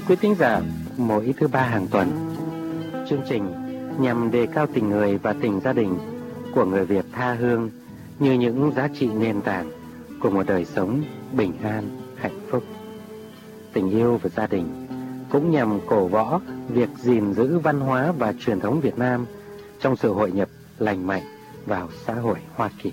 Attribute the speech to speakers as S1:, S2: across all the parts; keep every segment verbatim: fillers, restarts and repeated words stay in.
S1: quý thính giả mỗi thứ ba hàng tuần. Chương trình nhằm đề cao tình người và tình gia đình của người Việt tha hương như những giá trị nền tảng của một đời sống bình an, hạnh phúc. Tình yêu và gia đình cũng nhằm cổ võ việc gìn giữ văn hóa và truyền thống Việt Nam trong sự hội nhập lành mạnh vào xã hội Hoa Kỳ.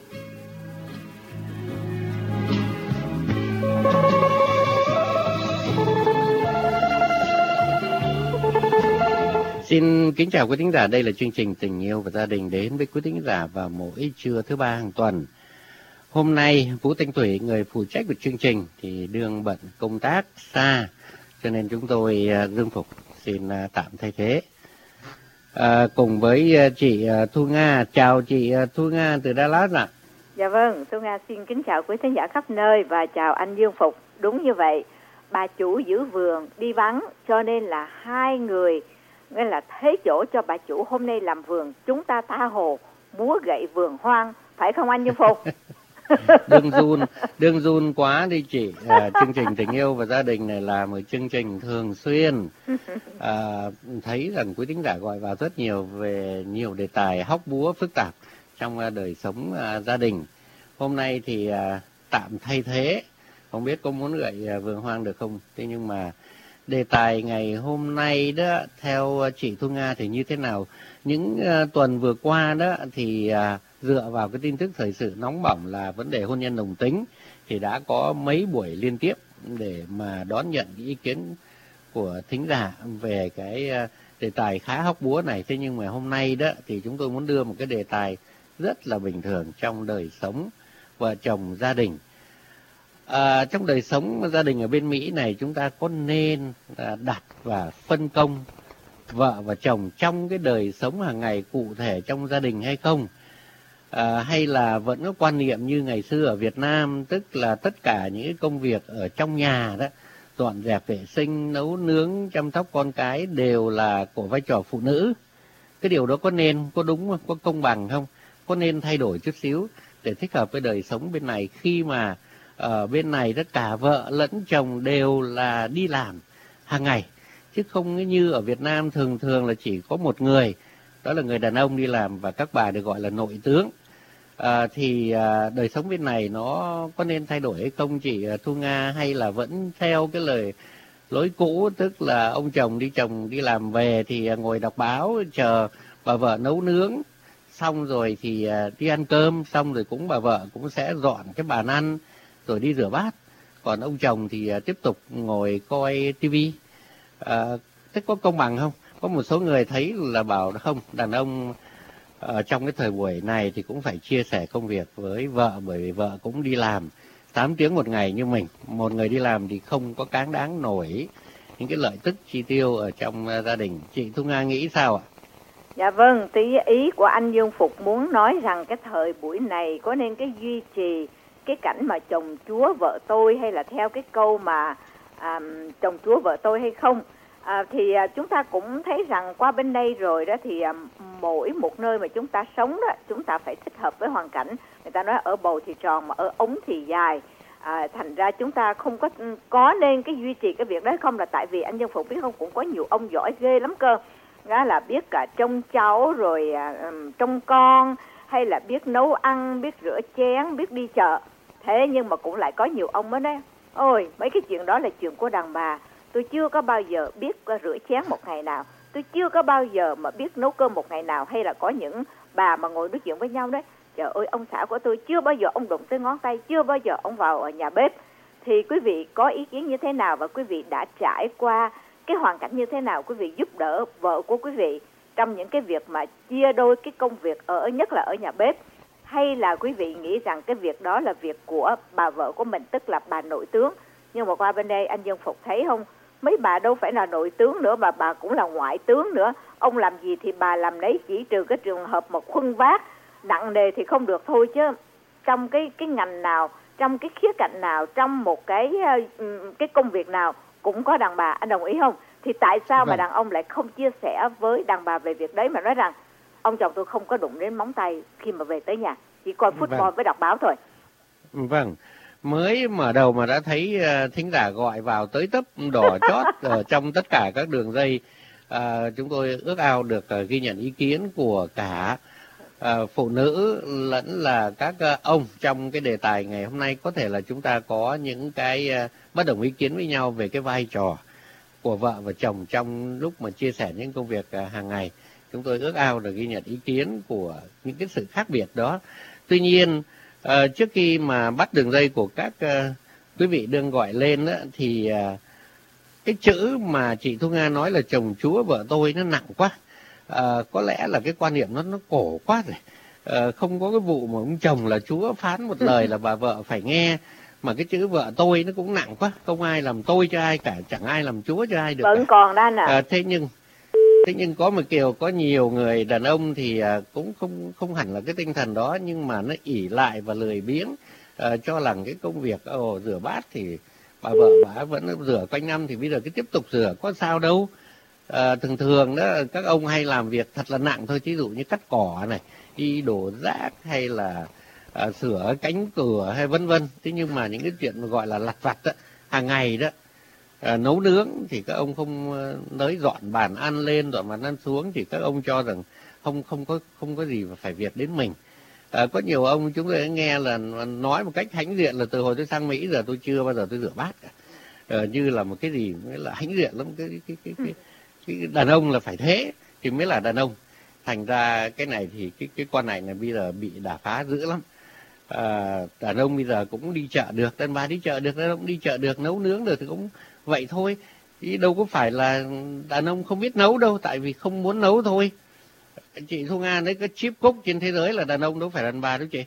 S1: Xin kính chào quý thính giả, đây là chương trình Tình yêu và gia đình đến với quý thính giả vào mỗi trưa thứ ba hàng tuần. Hôm nay Vũ Thanh Thủy, người phụ trách của chương trình thì đương bận công tác xa, cho nên chúng tôi Dương Phục xin tạm thay thế. À, cùng với chị Thu Nga, chào chị Thu Nga từ Dallas ạ.
S2: Dạ vâng, Thu Nga xin kính chào quý thính giả khắp nơi và chào anh Dương Phục. Đúng như vậy, bà chủ giữ vườn đi vắng cho nên là hai người nghĩa là thế chỗ cho bà chủ hôm nay làm vườn, chúng ta tha hồ múa gậy vườn hoang, phải không anh Dương Phục?
S1: Đương run, đương run quá đi chị. À, chương trình Tình yêu và gia đình này là một chương trình thường xuyên. À, thấy rằng quý thính giả gọi vào rất nhiều về nhiều đề tài hóc búa phức tạp trong đời sống à, gia đình. Hôm nay thì à, tạm thay thế, không biết có muốn gậy à, vườn hoang được không? Thế nhưng mà đề tài ngày hôm nay đó, theo chị Thu Nga thì như thế nào? Những uh, tuần vừa qua đó thì uh, dựa vào cái tin tức thời sự nóng bỏng là vấn đề hôn nhân đồng tính thì đã có mấy buổi liên tiếp để mà đón nhận cái ý kiến của thính giả về cái uh, đề tài khá hóc búa này. Thế nhưng mà hôm nay đó thì chúng tôi muốn đưa một cái đề tài rất là bình thường trong đời sống vợ chồng gia đình. À, trong đời sống gia đình ở bên Mỹ này, chúng ta có nên à, đặt và phân công vợ và chồng trong cái đời sống hàng ngày cụ thể trong gia đình hay không? À, hay là vẫn có quan niệm như ngày xưa ở Việt Nam, tức là tất cả những cái công việc ở trong nhà đó, dọn dẹp vệ sinh, nấu nướng, chăm sóc con cái đều là của vai trò phụ nữ. Cái điều đó có nên, có đúng không? Có công bằng không? Có nên thay đổi chút xíu để thích hợp với đời sống bên này khi mà ở bên này tất cả vợ lẫn chồng đều là đi làm hàng ngày, chứ không như ở Việt Nam thường thường là chỉ có một người, đó là người đàn ông đi làm và các bà được gọi là nội tướng. À, thì à, đời sống bên này nó có nên thay đổi hay không chị Thu Nga, hay là vẫn theo cái lời lối cũ, tức là ông chồng đi chồng đi làm về thì ngồi đọc báo chờ bà vợ nấu nướng, xong rồi thì à, đi ăn cơm, xong rồi cũng bà vợ cũng sẽ dọn cái bàn ăn rồi đi rửa bát, còn ông chồng thì uh, tiếp tục ngồi coi tivi. À, thế có công bằng không? Có một số người thấy là bảo không, đàn ông uh, trong cái thời buổi này thì cũng phải chia sẻ công việc với vợ, bởi vì vợ cũng đi làm tám tiếng một ngày như mình. Một người đi làm thì không có cáng đáng nổi những cái lợi tức chi tiêu ở trong uh, gia đình. Chị Thu Nga nghĩ sao ạ?
S2: Dạ vâng, tí ý của anh Dương Phục muốn nói rằng cái thời buổi này có nên cái duy trì cái cảnh mà chồng chúa vợ tôi, hay là theo cái câu mà à, chồng chúa vợ tôi hay không. À, thì à, chúng ta cũng thấy rằng qua bên đây rồi đó thì à, mỗi một nơi mà chúng ta sống đó, chúng ta phải thích hợp với hoàn cảnh. Người ta nói ở bầu thì tròn mà ở ống thì dài. À, thành ra chúng ta không có có nên cái duy trì cái việc đó không, là tại vì anh Dương Phục biết không, cũng có nhiều ông giỏi ghê lắm cơ. Đó là biết cả trông cháu rồi à, trông con, hay là biết nấu ăn, biết rửa chén, biết đi chợ. Thế nhưng mà cũng lại có nhiều ông mới nói, ôi mấy cái chuyện đó là chuyện của đàn bà, tôi chưa có bao giờ biết rửa chén một ngày nào, tôi chưa có bao giờ mà biết nấu cơm một ngày nào. Hay là có những bà mà ngồi nói chuyện với nhau đấy, trời ơi ông xã của tôi chưa bao giờ ông đụng tới ngón tay, chưa bao giờ ông vào ở nhà bếp. Thì quý vị có ý kiến như thế nào, và quý vị đã trải qua cái hoàn cảnh như thế nào? Quý vị giúp đỡ vợ của quý vị trong những cái việc mà chia đôi cái công việc ở, nhất là ở nhà bếp, hay là quý vị nghĩ rằng cái việc đó là việc của bà vợ của mình, tức là bà nội tướng? Nhưng mà qua bên đây anh Dương Phục thấy không, mấy bà đâu phải là nội tướng nữa, mà bà cũng là ngoại tướng nữa. Ông làm gì thì bà làm đấy, chỉ trừ cái trường hợp mà khuân vác nặng nề thì không được thôi. Chứ trong cái cái ngành nào, trong cái khía cạnh nào, trong một cái cái công việc nào cũng có đàn bà, anh đồng ý không? Thì tại sao vâng. mà đàn ông lại không chia sẻ với đàn bà về việc đấy, mà nói rằng ông chồng tôi không có đụng đến móng tay khi mà về tới nhà, chỉ coi football vâng. với đọc báo thôi.
S1: Vâng, mới mở đầu mà đã thấy uh, thính giả gọi vào tới tấp đỏ chót ở trong tất cả các đường dây. Uh, chúng tôi ước ao được uh, ghi nhận ý kiến của cả uh, phụ nữ lẫn là các uh, ông trong cái đề tài ngày hôm nay. Có thể là chúng ta có những cái uh, bất đồng ý kiến với nhau về cái vai trò của vợ và chồng trong lúc mà chia sẻ những công việc uh, hàng ngày. Chúng tôi ước ao được ghi nhận ý kiến của những cái sự khác biệt đó. Tuy nhiên uh, trước khi mà bắt đường dây của các uh, quý vị đương gọi lên đó, thì uh, cái chữ mà chị Thu Nga nói là chồng chúa vợ tôi nó nặng quá. À, có lẽ là cái quan niệm nó nó cổ quá rồi. À, không có cái vụ mà ông chồng là chúa phán một lời là bà vợ phải nghe. Mà cái chữ vợ tôi nó cũng nặng quá. Không ai làm tôi cho ai cả, chẳng ai làm chúa cho ai được.
S2: Vẫn
S1: cả.
S2: còn đó nè.
S1: À, thế nhưng thế nhưng có một kiểu có nhiều người đàn ông thì à, cũng không không hẳn là cái tinh thần đó, nhưng mà nó ỷ lại và lười biếng, à, cho rằng cái công việc ồ rửa bát thì bà vợ bà vẫn rửa quanh năm thì bây giờ cứ tiếp tục rửa có sao đâu. À, thường thường đó các ông hay làm việc thật là nặng thôi, ví dụ như cắt cỏ này, đi đổ rác hay là à, sửa cánh cửa hay vân vân. Thế nhưng mà những cái chuyện mà gọi là lặt vặt đó, hàng ngày đó, à, nấu nướng thì các ông không tới dọn bàn ăn lên, dọn bàn ăn xuống thì các ông cho rằng không không có không có gì mà phải việc đến mình. À, có nhiều ông chúng tôi nghe là nói một cách hãnh diện là từ hồi tôi sang Mỹ giờ tôi chưa bao giờ tôi rửa bát cả. À, như là một cái gì mới là hãnh diện lắm, cái cái cái, cái, cái đàn ông là phải thế thì mới là đàn ông. Thành ra cái này thì cái cái con này là bây giờ bị đả phá dữ lắm. À, đàn ông bây giờ cũng đi chợ được, đàn bà đi chợ được, đàn ông đi chợ được, nấu nướng được thì cũng vậy thôi. Chứ đâu có phải là đàn ông không biết nấu đâu, tại vì không muốn nấu thôi. Chị Thu Nga đấy, cái chip cook trên thế giới là đàn ông, đâu phải đàn bà đâu chị.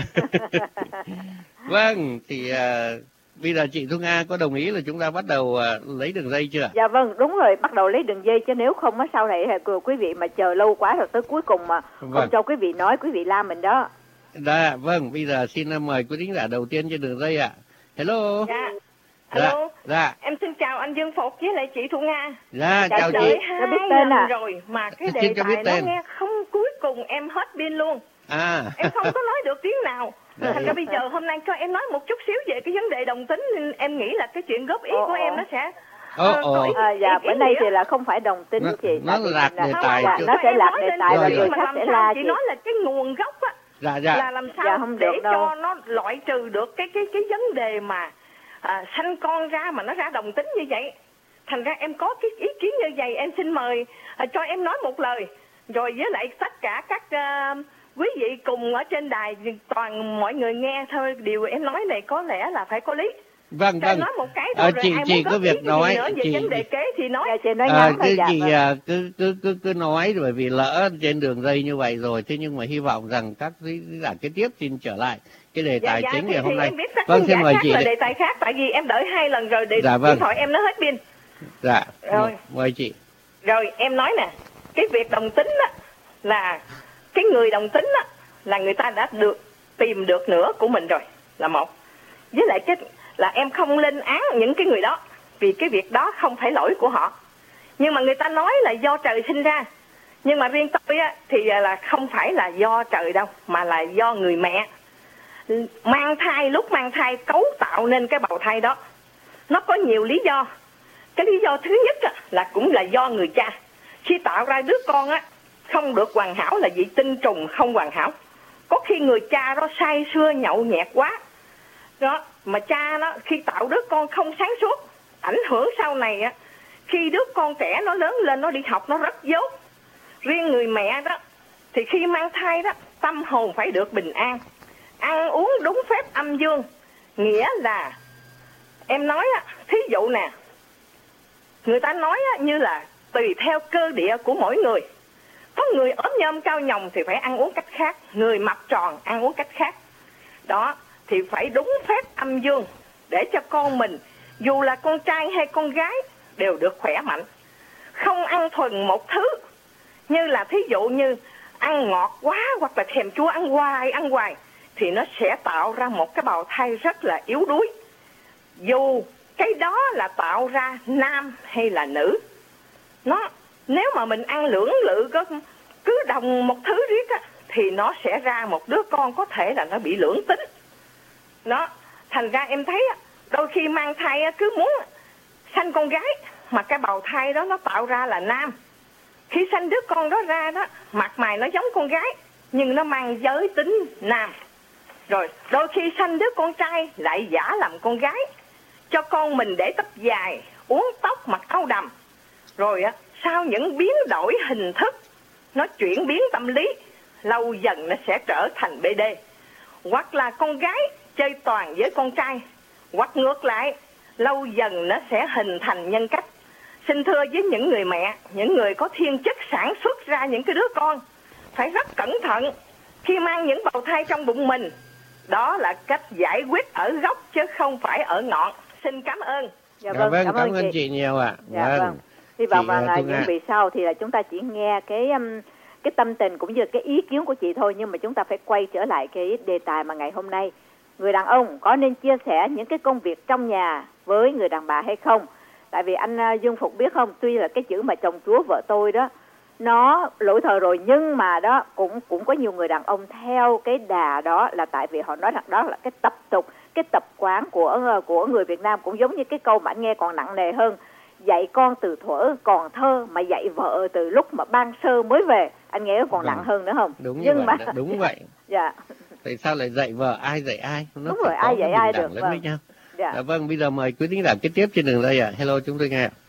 S1: Vâng, thì uh, bây giờ chị Thu Nga có đồng ý là chúng ta bắt đầu uh, lấy đường dây chưa?
S2: Dạ vâng, đúng rồi, bắt đầu lấy đường dây, chứ nếu không á sau này quý vị mà chờ lâu quá rồi tới cuối cùng mà không vâng. cho quý vị nói, quý vị la mình đó.
S1: Dạ, vâng, bây giờ xin mời quý thính giả đầu tiên trên đường dây ạ. Hello.
S3: Dạ. Alo.
S1: Dạ. Dạ.
S3: Em xin chào anh Dương Phục với lại chị Thu Nga.
S1: Dạ,
S3: Đã
S1: chào
S3: đợi
S1: chị.
S3: hai
S2: biết tên
S3: lần
S2: à?
S3: rồi mà cái
S1: Xin
S3: đề
S1: cho biết
S3: tài nó
S1: tên.
S3: nghe không, cuối cùng em hết pin luôn.
S1: À.
S3: Em không có nói được tiếng nào.
S1: Dạ,
S3: thành ra bây giờ hôm nay cho em nói một chút xíu về cái vấn đề đồng tính, nên em nghĩ là cái chuyện góp ý
S2: Ồ,
S3: của
S2: ồ.
S3: em nó sẽ
S1: Ồ,
S3: ờ,
S1: ồ.
S3: có ý,
S2: À, dạ,
S3: ý,
S2: bữa
S3: ý
S2: nay
S3: nghĩa.
S2: thì là không phải đồng tính
S1: Nó-
S2: chị.
S1: nó
S2: tại vì
S1: lạc
S2: mình là-
S1: đề
S3: Không,
S1: tài
S3: dạ,
S1: chứ.
S2: nó sẽ lạc đề tài
S1: Rồi,
S2: và
S1: rồi.
S2: người
S3: mà
S2: khác
S3: làm
S2: sẽ
S3: sao
S2: la
S3: chị
S2: chị.
S3: nói là cái nguồn gốc á,
S1: Dạ, dạ.
S3: là làm sao
S2: Dạ, không
S3: để
S2: được đâu.
S3: cho nó loại trừ được cái cái cái vấn đề mà à, sanh con ra mà nó ra đồng tính như vậy. Thành ra em có cái ý kiến như vậy, em xin mời à, cho em nói một lời, rồi với lại tất cả các à, quý vị cùng ở trên đài, toàn mọi người nghe thôi, điều em nói này có lẽ là phải có lý.
S1: Vâng,
S3: Cho em
S1: vâng.
S3: nói một cái
S1: À,
S3: thôi, rồi
S1: chị
S3: ai
S1: chị
S3: muốn
S1: có
S3: góp ý
S1: việc
S3: cái gì
S1: nói,
S3: nữa về
S1: chị
S3: vấn đề kế thì nói.
S2: Dạ, chị nói
S1: À,
S2: ngắn thôi.
S1: cứ
S2: Dạ,
S1: chị
S2: vâng.
S1: à, cứ cứ cứ cứ nói, bởi vì lỡ trên đường dây như vậy rồi. Thế nhưng mà hy vọng rằng các quý giả kế tiếp xin trở lại cái đề
S3: Dạ,
S1: tài
S3: dạ,
S1: chính
S3: thì,
S1: ngày hôm
S3: thì
S1: nay.
S3: em biết các
S1: Vâng,
S3: khán
S1: xin
S3: giả
S1: mời
S3: khác
S1: chị
S3: là
S1: đấy.
S3: đề tài khác, tại vì em đợi hai lần rồi, để
S1: Dạ,
S3: điện
S1: vâng.
S3: thoại em nó hết pin.
S1: Dạ,
S3: Rồi.
S1: mời chị.
S3: Rồi em nói nè, cái việc đồng tính á, là cái người đồng tính á, là người ta đã được tìm được nửa của mình rồi, là một. Với lại cái là em không lên án những cái người đó, vì cái việc đó không phải lỗi của họ. Nhưng mà người ta nói là do trời sinh ra. Nhưng mà riêng tôi á, thì là không phải là do trời đâu, mà là do người mẹ. Mang thai, lúc mang thai cấu tạo nên cái bào thai đó. Nó có nhiều lý do. Cái lý do thứ nhất á, là cũng là do người cha. Khi tạo ra đứa con á, không được hoàn hảo là vì tinh trùng không hoàn hảo. Có khi người cha đó say sưa nhậu nhẹt quá. Đó, mà cha nó khi tạo đứa con không sáng suốt, ảnh hưởng sau này á, khi đứa con trẻ nó lớn lên nó đi học nó rất dốt. Riêng người mẹ đó thì khi mang thai đó, tâm hồn phải được bình an, ăn uống đúng phép âm dương. Nghĩa là em nói á, thí dụ nè, người ta nói á, như là tùy theo cơ địa của mỗi người. Có người ốm nhom cao nhồng thì phải ăn uống cách khác, người mập tròn ăn uống cách khác. Đó, thì phải đúng phép âm dương để cho con mình, dù là con trai hay con gái, đều được khỏe mạnh. Không ăn thuần một thứ, như là thí dụ như ăn ngọt quá hoặc là thèm chua ăn hoài ăn hoài, thì nó sẽ tạo ra một cái bào thai rất là yếu đuối. Dù cái đó là tạo ra nam hay là nữ, nó nếu mà mình ăn lưỡng lự có cứ đồng một thứ riết á, thì nó sẽ ra một đứa con có thể là nó bị lưỡng tính. Nó Thành ra em thấy đôi khi mang thai cứ muốn sanh con gái, mà cái bào thai đó nó tạo ra là nam. Khi sanh đứa con đó ra đó, mặt mày nó giống con gái nhưng nó mang giới tính nam. Rồi đôi khi sanh đứa con trai lại giả làm con gái, cho con mình để tóc dài, uốn tóc, mặc áo đầm. Rồi á, sau những biến đổi hình thức, nó chuyển biến tâm lý, lâu dần nó sẽ trở thành bê đê. Hoặc là con gái chơi toàn với con trai, hoặc ngược lại, lâu dần nó sẽ hình thành nhân cách. Xin thưa với những người mẹ, những người có thiên chức sản xuất ra những cái đứa con, phải rất cẩn thận khi mang những bào thai trong bụng mình. Đó là cách giải quyết ở gốc chứ không phải ở ngọn. Xin cảm ơn.
S2: Dạ
S1: vâng,
S2: vâng,
S1: cảm,
S2: cảm
S1: ơn
S2: ơn
S1: chị,
S2: chị
S1: nhiều ạ. À.
S2: Dạ
S1: vâng.
S2: vâng. Hy vọng
S1: Chị,
S2: rằng là
S1: Thu
S2: những
S1: Nga.
S2: vị sau thì là chúng ta chỉ nghe cái um, cái tâm tình cũng như cái ý kiến của chị thôi, nhưng mà chúng ta phải quay trở lại cái đề tài mà ngày hôm nay. Người đàn ông có nên chia sẻ những cái công việc trong nhà với người đàn bà hay không? Tại vì anh uh, Dương Phục biết không, tuy là cái chữ mà chồng chúa vợ tôi đó nó lỗi thời rồi, nhưng mà đó cũng cũng có nhiều người đàn ông theo cái đà đó, là tại vì họ nói rằng đó là cái tập tục, cái tập quán của của người Việt Nam. Cũng giống như cái câu mà anh nghe còn nặng nề hơn: dạy con từ thuở còn thơ mà dạy vợ từ lúc mà ban sơ mới về. Anh nghe còn vâng. nặng hơn nữa không?
S1: Đúng như
S2: nhưng
S1: vậy
S2: mà
S1: đó, đúng vậy.
S2: Dạ.
S1: Tại sao lại dạy vợ, ai dạy ai? Nó
S2: đúng rồi, ai dạy ai được.
S1: Vâng.
S2: Vâng.
S1: Nhau.
S2: Dạ.
S1: Dạ, vâng, bây giờ mời quý thính giả kế tiếp trên đường dây ạ. À. Hello, chúng tôi nghe.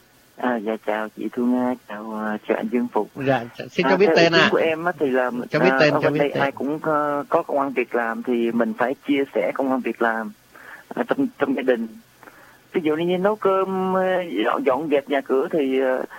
S4: À, dạ chào chị Thu Nga, chào uh, chào anh Dương Phục.
S1: Dạ, xin cho à, biết tên ạ. À.
S4: Của em á thì là
S1: cho biết tên,
S4: ở
S1: cho
S4: bên
S1: biết
S4: đây
S1: tên.
S4: Ai cũng có, có công ăn việc làm thì mình phải chia sẻ công ăn việc làm ở trong trong gia đình. Ví dụ như nấu cơm, dọn, dọn dẹp nhà cửa thì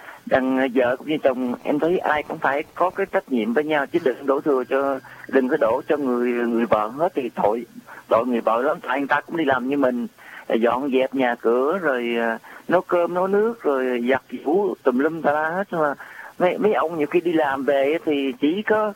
S4: đàn vợ cũng như chồng, em thấy ai cũng phải có cái trách nhiệm với nhau, chứ đừng đổ thừa cho, đừng có đổ cho người người vợ hết thì tội tội người vợ lắm. Tại người ta cũng đi làm như mình, dọn dẹp nhà cửa rồi nấu cơm nấu nước rồi giặt giũ tùm lum ta la hết. Mà mấy mấy ông nhiều khi đi làm về thì chỉ có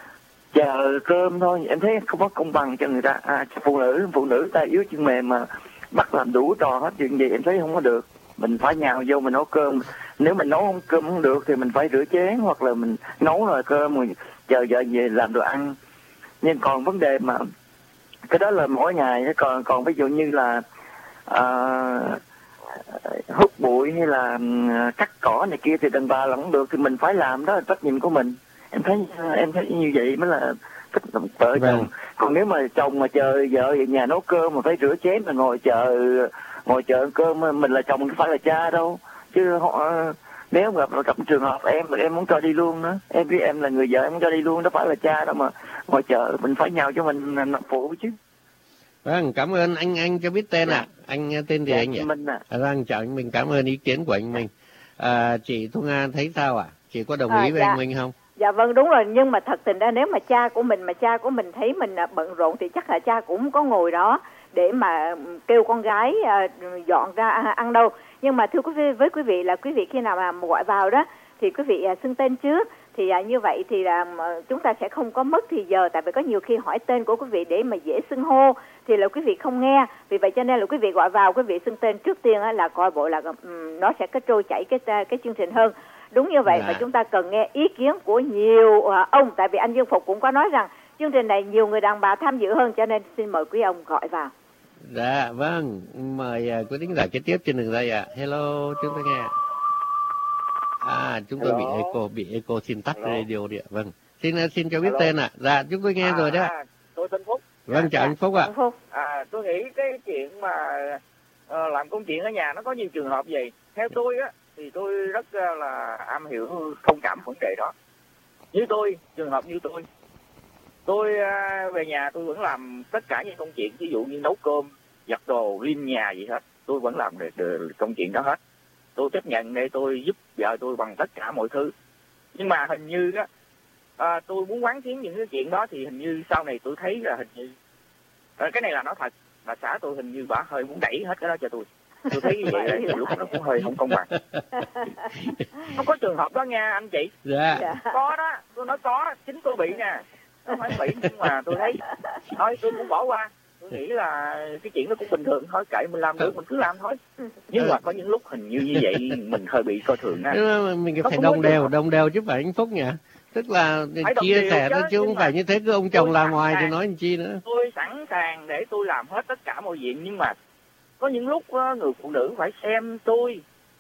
S4: chờ cơm thôi, em thấy không có công bằng cho người ta. À, phụ nữ phụ nữ ta yếu chân mềm mà bắt làm đủ trò hết chuyện gì, em thấy không có được. Mình phải nhào vô mình nấu cơm, nếu mình nấu không cơm không được thì mình phải rửa chén, hoặc là mình nấu rồi cơm rồi chờ vợ về làm đồ ăn. Nhưng còn vấn đề mà cái đó là mỗi ngày, còn còn ví dụ như là à, hút bụi hay là cắt cỏ này kia thì đàn bà là không được, thì mình phải làm, đó là trách nhiệm của mình. Em thấy em thấy như vậy mới là thích vợ chồng. Còn nếu mà chồng mà chờ vợ về nhà nấu cơm mà phải rửa chén mà ngồi chờ ngồi chờ cơm, mình là chồng không phải là cha đâu. Chứ họ nếu gặp gặp trường hợp em em muốn cho đi luôn đó, em biết em là người vợ em muốn cho đi luôn, đó phải là cha đâu mà ngồi chờ, mình phải nhào cho mình phụ chứ.
S1: Vâng, cảm ơn anh anh cho biết tên ạ. À. Anh tên gì dạ, anh nhỉ?
S4: Minh ạ.
S1: À, vâng, chào anh Minh, cảm ơn ý kiến của anh Minh. À, chị Thu Nga thấy sao ạ? À? Chị có đồng ý à, với dạ. anh Minh không?
S2: Dạ vâng, đúng rồi, nhưng mà thật tình ra nếu mà cha của mình mà cha của mình thấy mình bận rộn thì chắc là cha cũng có ngồi đó để mà kêu con gái dọn ra ăn đâu. Nhưng mà thưa quý vị, với quý vị là quý vị khi nào mà gọi vào đó thì quý vị xưng tên trước, thì như vậy thì là chúng ta sẽ không có mất thì giờ, tại vì có nhiều khi hỏi tên của quý vị để mà dễ xưng hô thì là quý vị không nghe. Vì vậy cho nên là quý vị gọi vào, quý vị xưng tên trước tiên là coi bộ là nó sẽ có trôi chảy cái cái chương trình hơn. Đúng như vậy. Dạ. Và chúng ta cần nghe ý kiến của nhiều uh, ông, tại vì anh Dương Phục cũng có nói rằng chương trình này nhiều người đàn bà tham dự hơn, cho nên xin mời quý ông gọi vào.
S1: Dạ vâng, mời uh, quý thính giả kế tiếp trên đường dây ạ. À. Hello, chúng tôi nghe. À, chúng tôi Hello. bị echo, bị echo, xin tắt Hello. radio đi ạ. Vâng, xin xin cho biết Hello. tên ạ. À. Dạ, chúng tôi nghe à, rồi đó.
S5: À, tôi tên Phúc.
S1: Vâng, chào à, anh Phúc ạ.
S2: À.
S5: à, tôi nghĩ cái chuyện mà uh, làm công chuyện ở nhà nó có nhiều trường hợp gì. Theo tôi á, thì tôi rất uh, là am hiểu thông cảm vấn đề đó. Như tôi, trường hợp như tôi, tôi uh, về nhà tôi vẫn làm tất cả những công chuyện, ví dụ như nấu cơm, giặt đồ, lim nhà gì hết, tôi vẫn làm được, được công chuyện đó hết. Tôi chấp nhận để tôi giúp vợ tôi bằng tất cả mọi thứ. Nhưng mà hình như á, à, tôi muốn quán xuyến những cái chuyện đó thì hình như sau này tôi thấy là hình như à, cái này là nói thật, là xã tôi hình như bà hơi muốn đẩy hết cái đó cho tôi. Tôi thấy như vậy là lúc nó cũng hơi không công bằng. Không có trường hợp đó nha anh chị.
S1: Dạ.
S5: Có đó, tôi nói có, chính tôi bị nè. Không phải bị, nhưng mà tôi thấy thôi tôi cũng bỏ qua. Tôi nghĩ là cái chuyện đó cũng bình thường thôi, kệ mình làm được mình cứ làm thôi. Nhưng mà có những lúc hình như như vậy mình hơi bị coi thường á.
S1: Mình phải đồng đều, đồng đều chứ phải anh Phúc nhỉ? Tức là
S5: Phải đồng
S1: chia
S5: đều
S1: sẻ
S5: chứ,
S1: thôi chứ
S5: nhưng
S1: không
S5: mà
S1: phải như thế, cứ ông chồng
S5: tôi
S1: làm
S5: sẵn
S1: hoài thì
S5: sàng.
S1: nói làm chi nữa.
S5: Tôi sẵn sàng để tôi làm hết tất cả mọi chuyện, nhưng mà có những lúc á, người phụ nữ phải xem tôi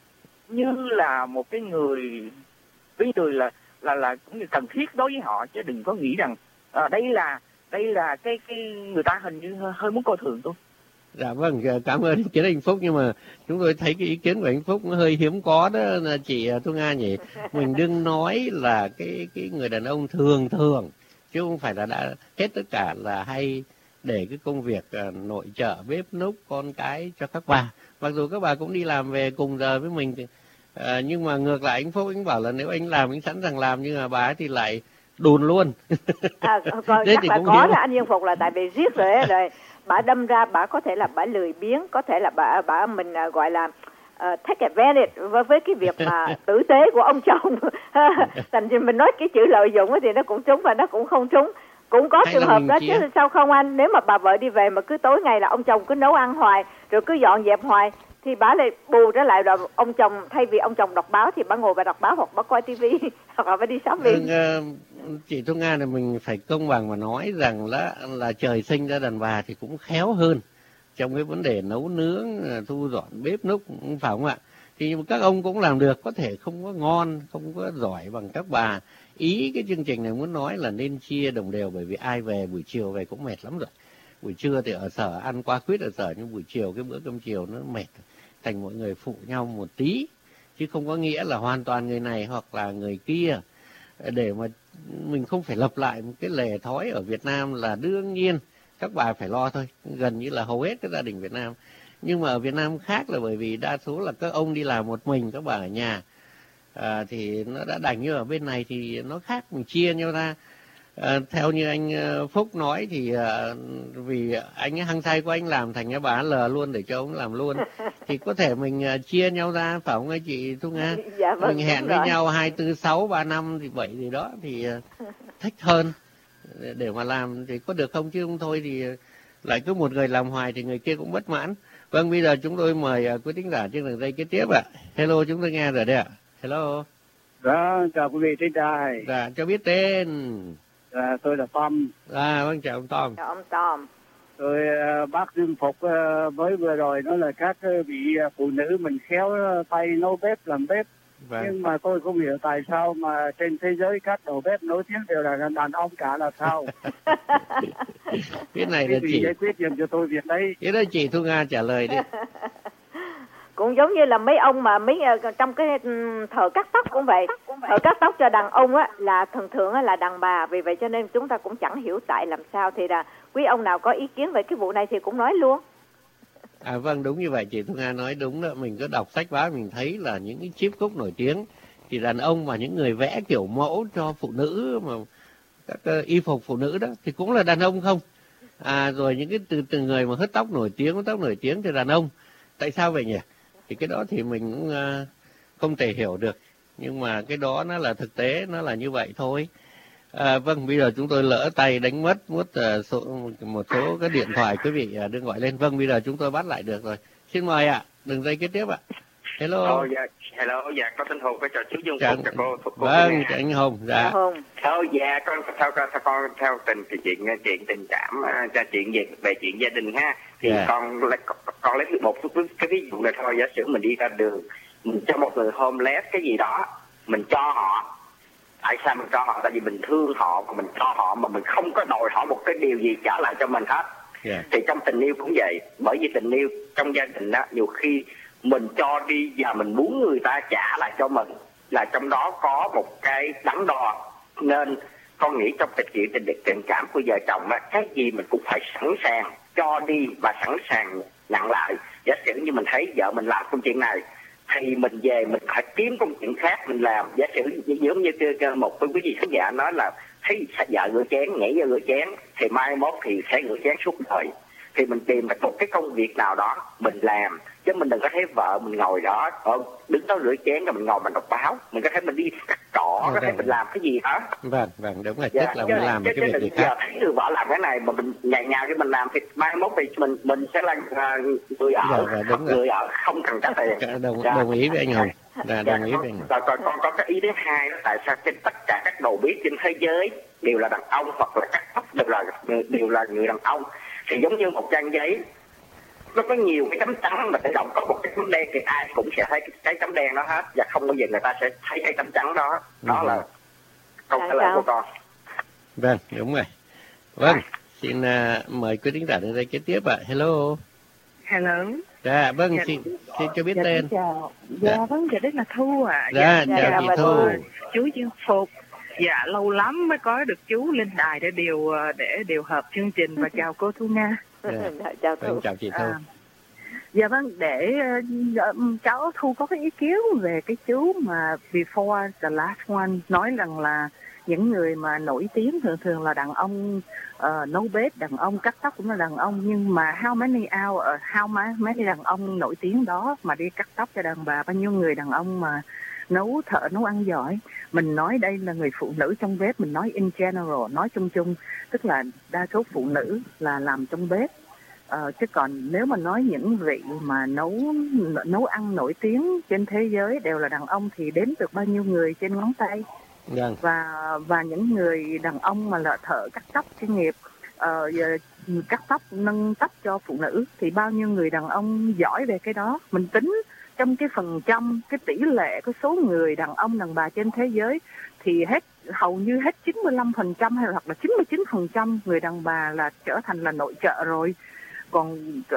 S5: như là một cái người, cái người là là là cũng như cần thiết đối với họ, chứ đừng có nghĩ rằng à, đây là đây là cái cái người ta hình như hơi, hơi muốn coi thường tôi.
S1: Dạ vâng, cảm ơn ý kiến anh Phúc, nhưng mà chúng tôi thấy cái ý kiến của anh Phúc nó hơi hiếm có đó là chị Thu Nga nhỉ. Mình đừng nói là cái cái người đàn ông thường thường, chứ không phải là đã hết tất cả là hay để cái công việc uh, nội trợ, bếp núc, con cái cho các bà. Mặc dù các bà cũng đi làm về cùng giờ với mình thì, uh, nhưng mà ngược lại anh Phúc anh bảo là nếu anh làm anh sẵn sàng làm, nhưng mà bà ấy thì lại đùn luôn.
S2: À, còn chắc là có là anh Dương Phục là tại vì giết rồi ấy, rồi bà đâm ra bà có thể là bà lười biếng, có thể là bà bà mình uh, gọi là uh, take advantage với, với cái việc mà tử tế của ông chồng. Thành ra mình nói cái chữ lợi dụng thì nó cũng trúng và nó cũng không trúng, cũng có
S1: Hay
S2: trường hợp đó
S1: chia.
S2: chứ sao không anh? Nếu mà bà vợ đi về mà cứ tối ngày là ông chồng cứ nấu ăn hoài rồi cứ dọn dẹp hoài thì bà lại bù trở lại, rồi ông chồng thay vì ông chồng đọc báo thì bà ngồi và đọc báo hoặc bà coi tivi hoặc là bà đi shopping.
S1: Ừ, chị Thu Nga này mình phải công bằng mà nói rằng là là trời sinh ra đàn bà thì cũng khéo hơn trong cái vấn đề nấu nướng, thu dọn bếp núc, phải không ạ? Thì các ông cũng làm được, có thể không có ngon, không có giỏi bằng các bà. Ý cái chương trình này muốn nói là nên chia đồng đều, bởi vì ai về buổi chiều về cũng mệt lắm rồi. Buổi trưa thì ở sở ăn qua quýt ở sở, nhưng buổi chiều cái bữa cơm chiều nó mệt, thành mọi người phụ nhau một tí, chứ không có nghĩa là hoàn toàn người này hoặc là người kia, để mà mình không phải lập lại một cái lề thói ở Việt Nam là đương nhiên các bà phải lo thôi, gần như là hầu hết các gia đình Việt Nam. Nhưng mà ở Việt Nam khác là bởi vì đa số là các ông đi làm một mình, các bà ở nhà, à, thì nó đã đành. Như ở bên này thì nó khác, mình chia nhau ra. À, theo như anh Phúc nói thì à, vì anh ấy hăng say của anh làm thành cái bà lờ luôn để cho ông làm luôn, thì có thể mình à, chia nhau ra, phải không anh chị Thu Nga?
S2: Dạ, vâng,
S1: mình hẹn với rồi. nhau hai tư sáu ba năm thì bảy gì đó thì à, thích hơn để mà làm thì có được không, chứ không thôi thì lại cứ một người làm hoài thì người kia cũng bất mãn. Vâng, bây giờ chúng tôi mời uh, quý thính giả trên đường dây kế tiếp ạ. Hello, chúng tôi nghe rồi đấy ạ. Hello.
S6: Dạ, chào quý vị trên đài.
S1: Dạ, cho biết tên.
S6: Dạ, tôi là Tom.
S1: À, vâng, chào ông Tom.
S2: Chào ông Tom.
S6: Tôi uh, bác Dương Phục uh, mới vừa rồi nói là các uh, vị uh, phụ nữ mình khéo uh, tay nấu bếp làm bếp. Vâng. Nhưng mà tôi không hiểu tại sao mà trên thế giới các đầu bếp nổi tiếng đều là đàn ông cả là sao?
S1: Cái này là chị
S6: giải quyết giùm cho tôi việc đấy.
S1: Cái đó chị Thu Nga trả lời đi.
S2: Cũng giống như là mấy ông mà mấy trong cái thợ cắt tóc cũng vậy, thợ cắt tóc cho đàn ông á là thường thường á là đàn bà, vì vậy cho nên chúng ta cũng chẳng hiểu tại làm sao. Thì là quý ông nào có ý kiến về cái vụ này thì cũng nói luôn.
S1: À vâng, đúng như vậy, chị Thu Nga nói đúng đó. Mình có đọc sách báo mình thấy là những cái chip khúc nổi tiếng thì đàn ông và những người vẽ kiểu mẫu cho phụ nữ, mà các uh, y phục phụ nữ đó thì cũng là đàn ông không. À rồi những cái từ từ người mà hớt tóc nổi tiếng, hớt tóc nổi tiếng thì đàn ông. Tại sao vậy nhỉ? Thì cái đó thì mình cũng uh, không thể hiểu được, nhưng mà cái đó nó là thực tế, nó là như vậy thôi. À, vâng, bây giờ chúng tôi lỡ tay đánh mất mất uh, số, một số cái điện thoại quý vị uh, đừng gọi lên. Vâng, bây giờ chúng tôi bắt lại được rồi. Xin mời ạ, đường dây kế tiếp ạ. Hello.
S7: Oh, dạ, hello, dạ, con tên Hùng, có chào chú Dương
S1: Phục,
S7: chào cô, cô.
S1: Vâng, chào anh Hùng, dạ.
S2: Hùng.
S7: Oh, dạ, con theo theo con theo tình thì chuyện chuyện tình cảm, ra chuyện về về chuyện gia đình ha. Thì yeah. con lấy con lấy một cái ví dụ này thôi. Giả sử mình đi ra đường, mình cho một người homeless cái gì đó, mình cho họ. Tại sao mình cho họ? Tại vì mình thương họ và mình cho họ mà mình không có đòi họ một cái điều gì trả lại cho mình hết. Yeah. Thì trong tình yêu cũng vậy, bởi vì tình yêu trong gia đình đó, nhiều khi mình cho đi và mình muốn người ta trả lại cho mình, là trong đó có một cái đắn đo. Nên con nghĩ trong tình chuyện tình tình cảm của vợ chồng á, cái gì mình cũng phải sẵn sàng cho đi và sẵn sàng nhận lại. Giả sử như mình thấy vợ mình làm công chuyện này thì mình về mình phải kiếm công chuyện khác mình làm. Giả sử giống như một quý vị khán giả nói là thấy vợ rửa chén, nhảy ra rửa chén thì mai mốt thì sẽ rửa chén suốt đời. Thì mình tìm một cái công việc nào đó mình làm, chứ mình đừng có thấy vợ mình ngồi đó đứng đó rửa chén rồi mình ngồi mình đọc báo. Mình có thể mình đi cắt cỏ, có thể mình làm cái gì đó.
S1: Vâng, vâng, đúng là dạ, tức là chứ, mình làm chứ, cái việc gì khác.
S7: Thấy người vợ làm cái này mà mình nhào nhào cho mình làm thì mai mốt thì mình mình sẽ là uh, người ở,
S1: dạ, dạ, đúng
S7: người ở không cần trả tiền.
S1: Đồng, dạ. đồng ý với anh Hùng. Dạ, đồng ý với anh.
S7: Rồi còn con có cái ý thứ hai đó, tại sao trên tất cả các đầu bếp trên thế giới đều là đàn ông, hoặc là các tóc đều là đều là người đàn ông, thì giống như một trang giấy nó có nhiều cái chấm trắng mà tự động có một cái chấm đen thì ai cũng sẽ thấy cái, cái chấm đen đó hết, và không bao giờ người ta sẽ thấy cái chấm trắng đó. Đó ừ. là câu trả lời của con.
S1: Vâng, đúng rồi. Vâng, xin uh, mời quý thính giả đến đây kế tiếp ạ. Hello.
S8: Hello.
S1: Dạ, vâng, dạ, xin, xin cho biết
S8: dạ,
S1: tên.
S8: Chào. Dạ, dạ vâng, dạ đây là Thu ạ. À.
S1: Dạ, dạ, chào dạ, chị dạ, Thu.
S8: Chú Dương Phục. Dạ, lâu lắm mới có được chú lên đài để điều để điều hợp chương trình, và chào cô Thu Nga.
S2: Dạ, chào Thu.
S1: Vâng, chào chị Thu. À,
S8: dạ vâng, để uh, cháu Thu có cái ý kiến về cái chú mà before the last one nói rằng là những người mà nổi tiếng thường thường là đàn ông uh, nấu bếp, đàn ông cắt tóc cũng là đàn ông, nhưng mà how many hour, uh, how many đàn ông nổi tiếng đó mà đi cắt tóc cho đàn bà, bao nhiêu người đàn ông mà nấu thợ nấu ăn giỏi. Mình nói đây là người phụ nữ trong bếp, mình nói in general, nói chung chung, tức là đa số phụ nữ là làm trong bếp. Ờ, chứ còn nếu mà nói những vị mà nấu nấu ăn nổi tiếng trên thế giới đều là đàn ông thì đếm được bao nhiêu người trên ngón tay.
S1: Vâng.
S8: Và và những người đàn ông mà là thợ cắt tóc chuyên nghiệp, uh, cắt tóc nâng tóc cho phụ nữ thì bao nhiêu người đàn ông giỏi về cái đó. Mình tính trong cái phần trăm, cái tỷ lệ cái số người đàn ông đàn bà trên thế giới thì hết hầu như hết chín mươi lăm phần trăm hay hoặc là chín mươi chín phần trăm người đàn bà là trở thành là nội trợ rồi. Còn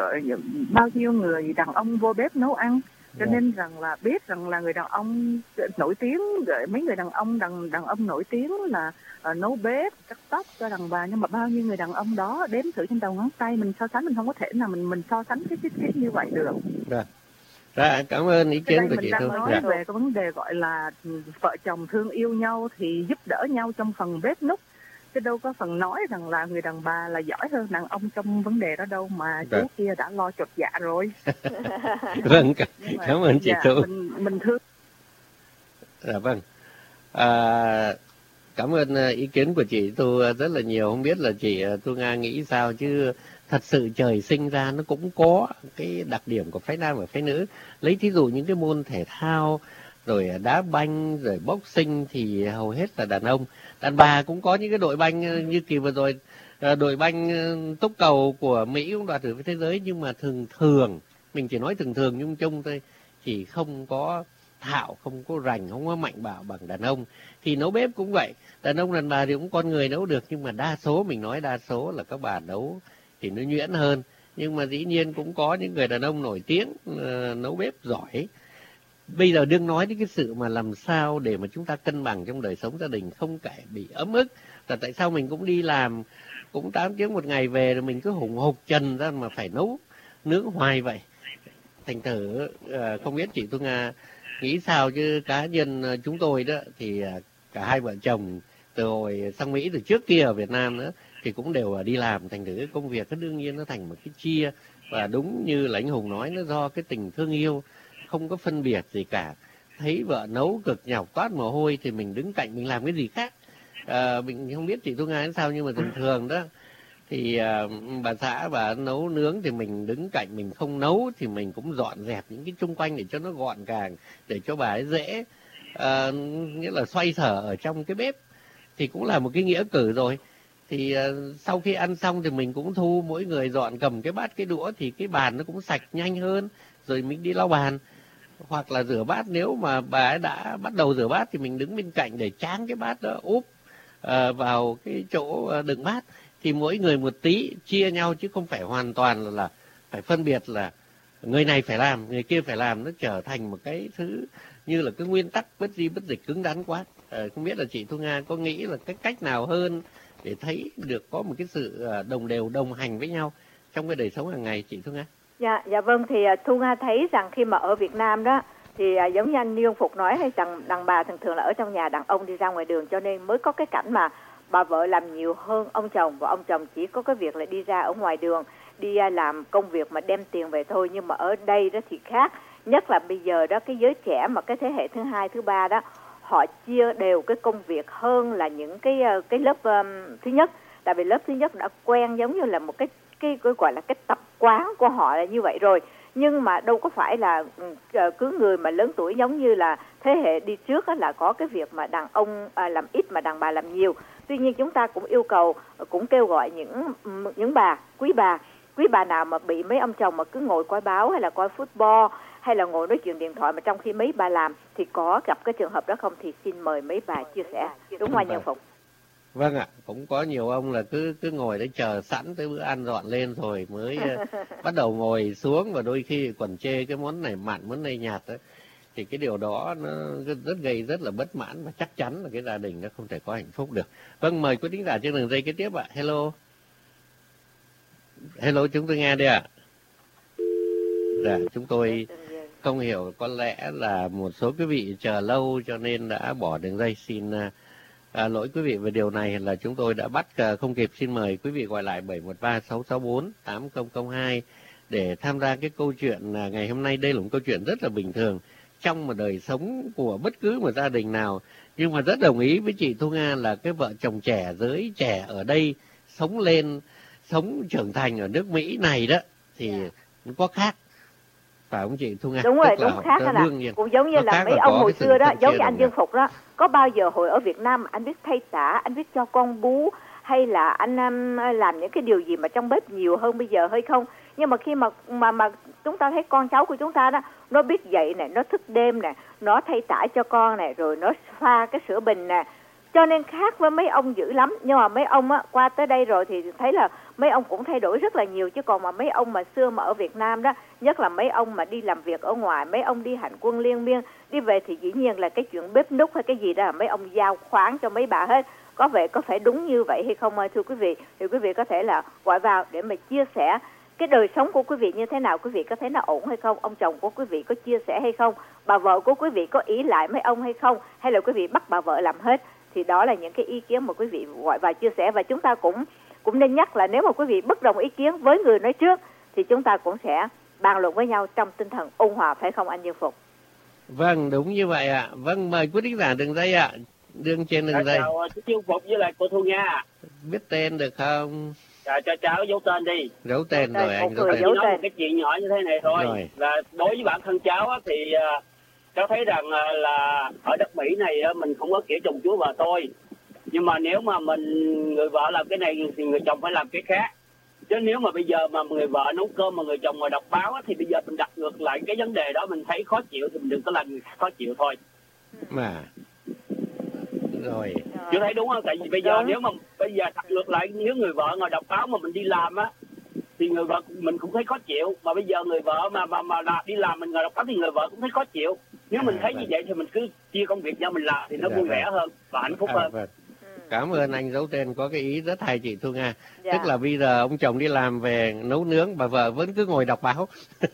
S8: bao nhiêu người đàn ông vô bếp nấu ăn. Cho nên rằng là biết rằng là người đàn ông nổi tiếng, mấy người đàn ông đàn đàn ông nổi tiếng là uh, nấu bếp, cắt tóc cho đàn bà, nhưng mà bao nhiêu người đàn ông đó đếm thử trên đầu ngón tay, mình so sánh, mình không có thể nào mình mình so sánh cái cái, cái như vậy được.
S1: Dạ. Dạ, cảm ơn ý kiến của chị Thu.
S8: Mình đang nói dạ. về cái vấn đề gọi là vợ chồng thương yêu nhau thì giúp đỡ nhau trong phần bếp núc, chứ đâu có phần nói rằng là người đàn bà là giỏi hơn đàn ông trong vấn đề đó đâu, mà dạ. chú kia đã lo chột dạ rồi.
S1: Vâng, cảm, cảm ơn chị
S8: dạ,
S1: Thu.
S8: Mình, mình thương.
S1: Dạ vâng. À, cảm ơn ý kiến của chị Thu rất là nhiều. Không biết là chị Thu Nga nghĩ sao, chứ thật sự trời sinh ra nó cũng có cái đặc điểm của phái nam và phái nữ. Lấy thí dụ những cái môn thể thao, rồi đá banh, rồi boxing thì hầu hết là đàn ông. Đàn bà cũng có những cái đội banh như kỳ vừa rồi, đội banh túc cầu của Mỹ cũng đoạt giải thế giới, nhưng mà thường thường, mình chỉ nói thường thường chung chung thôi, chỉ không có thạo, không có rành, không có mạnh bạo bằng đàn ông. Thì nấu bếp cũng vậy, đàn ông đàn bà thì cũng con người nấu được, nhưng mà đa số, mình nói đa số là các bà nấu thì nó nhuyễn hơn. Nhưng mà dĩ nhiên cũng có những người đàn ông nổi tiếng uh, nấu bếp giỏi. Bây giờ đừng nói đến cái sự mà làm sao để mà chúng ta cân bằng trong đời sống gia đình, không kể bị ấm ức. Là tại sao mình cũng đi làm cũng tám tiếng một ngày về rồi mình cứ hùng hục trần ra mà phải nấu nướng hoài vậy. Thành thử uh, không biết chị Thu Nga nghĩ sao, chứ cá nhân chúng tôi đó thì cả hai vợ chồng từ hồi sang Mỹ, từ trước kia ở Việt Nam nữa thì cũng đều đi làm, thành thử công việc nó đương nhiên nó thành một cái chia. Và đúng như là anh Hùng nói, nó do cái tình thương yêu, không có phân biệt gì cả. Thấy vợ nấu cực nhọc toát mồ hôi thì mình đứng cạnh mình làm cái gì khác. À, mình không biết chị Thu Nga sao, nhưng mà thường thường đó thì à, bà xã bà nấu nướng thì mình đứng cạnh, mình không nấu thì mình cũng dọn dẹp những cái chung quanh để cho nó gọn gàng, để cho bà ấy dễ à, nghĩa là xoay sở ở trong cái bếp, thì cũng là một cái nghĩa cử rồi. Thì à, sau khi ăn xong thì mình cũng thu mỗi người dọn cầm cái bát cái đũa, thì cái bàn nó cũng sạch nhanh hơn, rồi mình đi lau bàn. Hoặc là rửa bát, nếu mà bà ấy đã bắt đầu rửa bát thì mình đứng bên cạnh để tráng cái bát đó úp à, vào cái chỗ đựng bát. Thì mỗi người một tí, chia nhau, chứ không phải hoàn toàn là, là phải phân biệt là người này phải làm, người kia phải làm. Nó trở thành một cái thứ như là cái nguyên tắc bất di bất dịch cứng rắn quá. À, không biết là chị Thu Nga có nghĩ là cái cách nào hơn để thấy được có một cái sự đồng đều, đồng hành với nhau trong cái đời sống hàng ngày, chị Thu Nga?
S2: Dạ, dạ vâng, thì Thu Nga thấy rằng khi mà ở Việt Nam đó thì giống như anh Dương Phục nói, hay rằng đàn bà thường thường là ở trong nhà, đàn ông đi ra ngoài đường, cho nên mới có cái cảnh mà bà vợ làm nhiều hơn ông chồng, và ông chồng chỉ có cái việc là đi ra ở ngoài đường, đi làm công việc mà đem tiền về thôi. Nhưng mà ở đây đó thì khác, nhất là bây giờ đó, cái giới trẻ mà cái thế hệ thứ hai, thứ ba đó, họ chia đều cái công việc hơn là những cái cái lớp um, thứ nhất. Tại vì lớp thứ nhất đã quen giống như là một cái cái, cái gọi là cái tập quán của họ là như vậy rồi, Nhưng mà đâu có phải là cứ người mà lớn tuổi giống như là thế hệ đi trước là có cái việc mà đàn ông làm ít mà đàn bà làm nhiều. Tuy nhiên chúng ta cũng yêu cầu, cũng kêu gọi những những bà, quý bà, quý bà nào mà bị mấy ông chồng mà cứ ngồi coi báo hay là coi football hay là ngồi nói chuyện điện thoại mà trong khi mấy bà làm thì có gặp cái trường hợp đó không, thì xin mời mấy bà chia sẻ. Đúng không anh Nhân Phục?
S1: Vâng ạ, cũng có nhiều ông là cứ cứ ngồi đấy chờ sẵn tới bữa ăn dọn lên rồi mới uh, bắt đầu ngồi xuống, và đôi khi còn chê cái món này mặn, món này nhạt đấy. Thì cái điều đó nó rất, rất gây rất là bất mãn, và chắc chắn là cái gia đình nó không thể có hạnh phúc được. Vâng, mời quý thính giả trên đường dây kế tiếp ạ. Hello. Hello, chúng tôi nghe đây ạ. Dạ, chúng tôi không hiểu, có lẽ là một số quý vị chờ lâu cho nên đã bỏ đường dây. Xin à, lỗi quý vị về điều này, là chúng tôi đã bắt à, không kịp. Xin mời quý vị gọi lại bảy một ba sáu sáu bốn tám không không hai để tham gia cái câu chuyện à, ngày hôm nay. Đây là một câu chuyện rất là bình thường trong một đời sống của bất cứ một gia đình nào. Nhưng mà rất đồng ý với chị Thu Nga là cái vợ chồng trẻ, giới trẻ ở đây sống lên, sống trưởng thành ở nước Mỹ này đó thì yeah. nó có khác. Phải không chị Thu Nga?
S2: Đúng rồi, đúng khác là cũng giống như là mấy ông hồi xưa đó, giống như anh Dương Phục đó. Có bao giờ hồi ở Việt Nam anh biết thay tả, anh biết cho con bú, hay là anh um, làm những cái điều gì mà trong bếp nhiều hơn bây giờ hay không? Nhưng mà khi mà mà mà chúng ta thấy con cháu của chúng ta đó, nó biết dậy này, nó thức đêm này, nó thay tả cho con này, rồi nó pha cái sữa bình nè. Cho nên khác với mấy ông dữ lắm. Nhưng mà mấy ông á, qua tới đây rồi thì thấy là mấy ông cũng thay đổi rất là nhiều. Chứ còn mà mấy ông mà xưa mà ở Việt Nam đó, nhất là mấy ông mà đi làm việc ở ngoài, mấy ông đi hành quân liên miên, đi về thì dĩ nhiên là cái chuyện bếp núc hay cái gì đó là mấy ông giao khoán cho mấy bà hết. Có vẻ có phải đúng như vậy hay không thưa quý vị? Thì quý vị có thể là gọi vào để mà chia sẻ cái đời sống của quý vị như thế nào, quý vị có thấy nó ổn hay không? Ông chồng của quý vị có chia sẻ hay không? Bà vợ của quý vị có ý lại mấy ông hay không? Hay là quý vị bắt bà vợ làm hết? Thì đó là những cái ý kiến mà quý vị gọi vào chia sẻ. Và chúng ta cũng cũng nên nhắc là nếu mà quý vị bất đồng ý kiến với người nói trước thì chúng ta cũng sẽ bàn luận với nhau trong tinh thần ôn hòa, phải không anh Dương Phục?
S1: Vâng, đúng như vậy ạ. Vâng, mời quý thính giả đường dây ạ. Đường trên đường dây.
S9: Chào chú Dương Phục với lại cô Thu Nga.
S1: Biết tên được không?
S9: Chào, cho cháu giấu tên đi.
S1: Giấu tên
S2: rồi,
S1: rồi, anh giấu
S9: tên.
S1: tên.
S9: Nói một cái chuyện nhỏ như thế này thôi.
S1: Rồi.
S9: Là đối với bản thân cháu á, thì uh, cháu thấy rằng uh, là ở đất Mỹ này uh, mình không có kiểu chồng chúa vợ tôi. Nhưng mà nếu mà mình người vợ làm cái này thì người chồng phải làm cái khác. Chứ nếu mà bây giờ mà người vợ nấu cơm mà người chồng mà đọc báo á, thì bây giờ mình đặt ngược lại cái vấn đề đó, mình thấy khó chịu thì mình đừng có làm người khó chịu thôi.
S1: Mà rồi.
S9: Chú thấy đúng không? Tại vì bây giờ đúng. Nếu mà bây giờ đặt ngược lại, nếu người vợ ngồi đọc báo mà mình đi làm á thì người vợ mình cũng thấy khó chịu. Mà bây giờ người vợ mà mà mà đi làm mình ngồi đọc báo thì người vợ cũng thấy khó chịu. Nếu mình à, thấy vâng. như vậy thì mình cứ chia công việc nhau mình làm thì nó dạ, vui vẻ vâng. hơn và hạnh phúc à, hơn.
S1: Vâng. Cảm ơn anh giấu tên có cái ý rất hay chị Thu Nga. Dạ. Tức là bây giờ ông chồng đi làm về nấu nướng, bà vợ vẫn cứ ngồi đọc báo.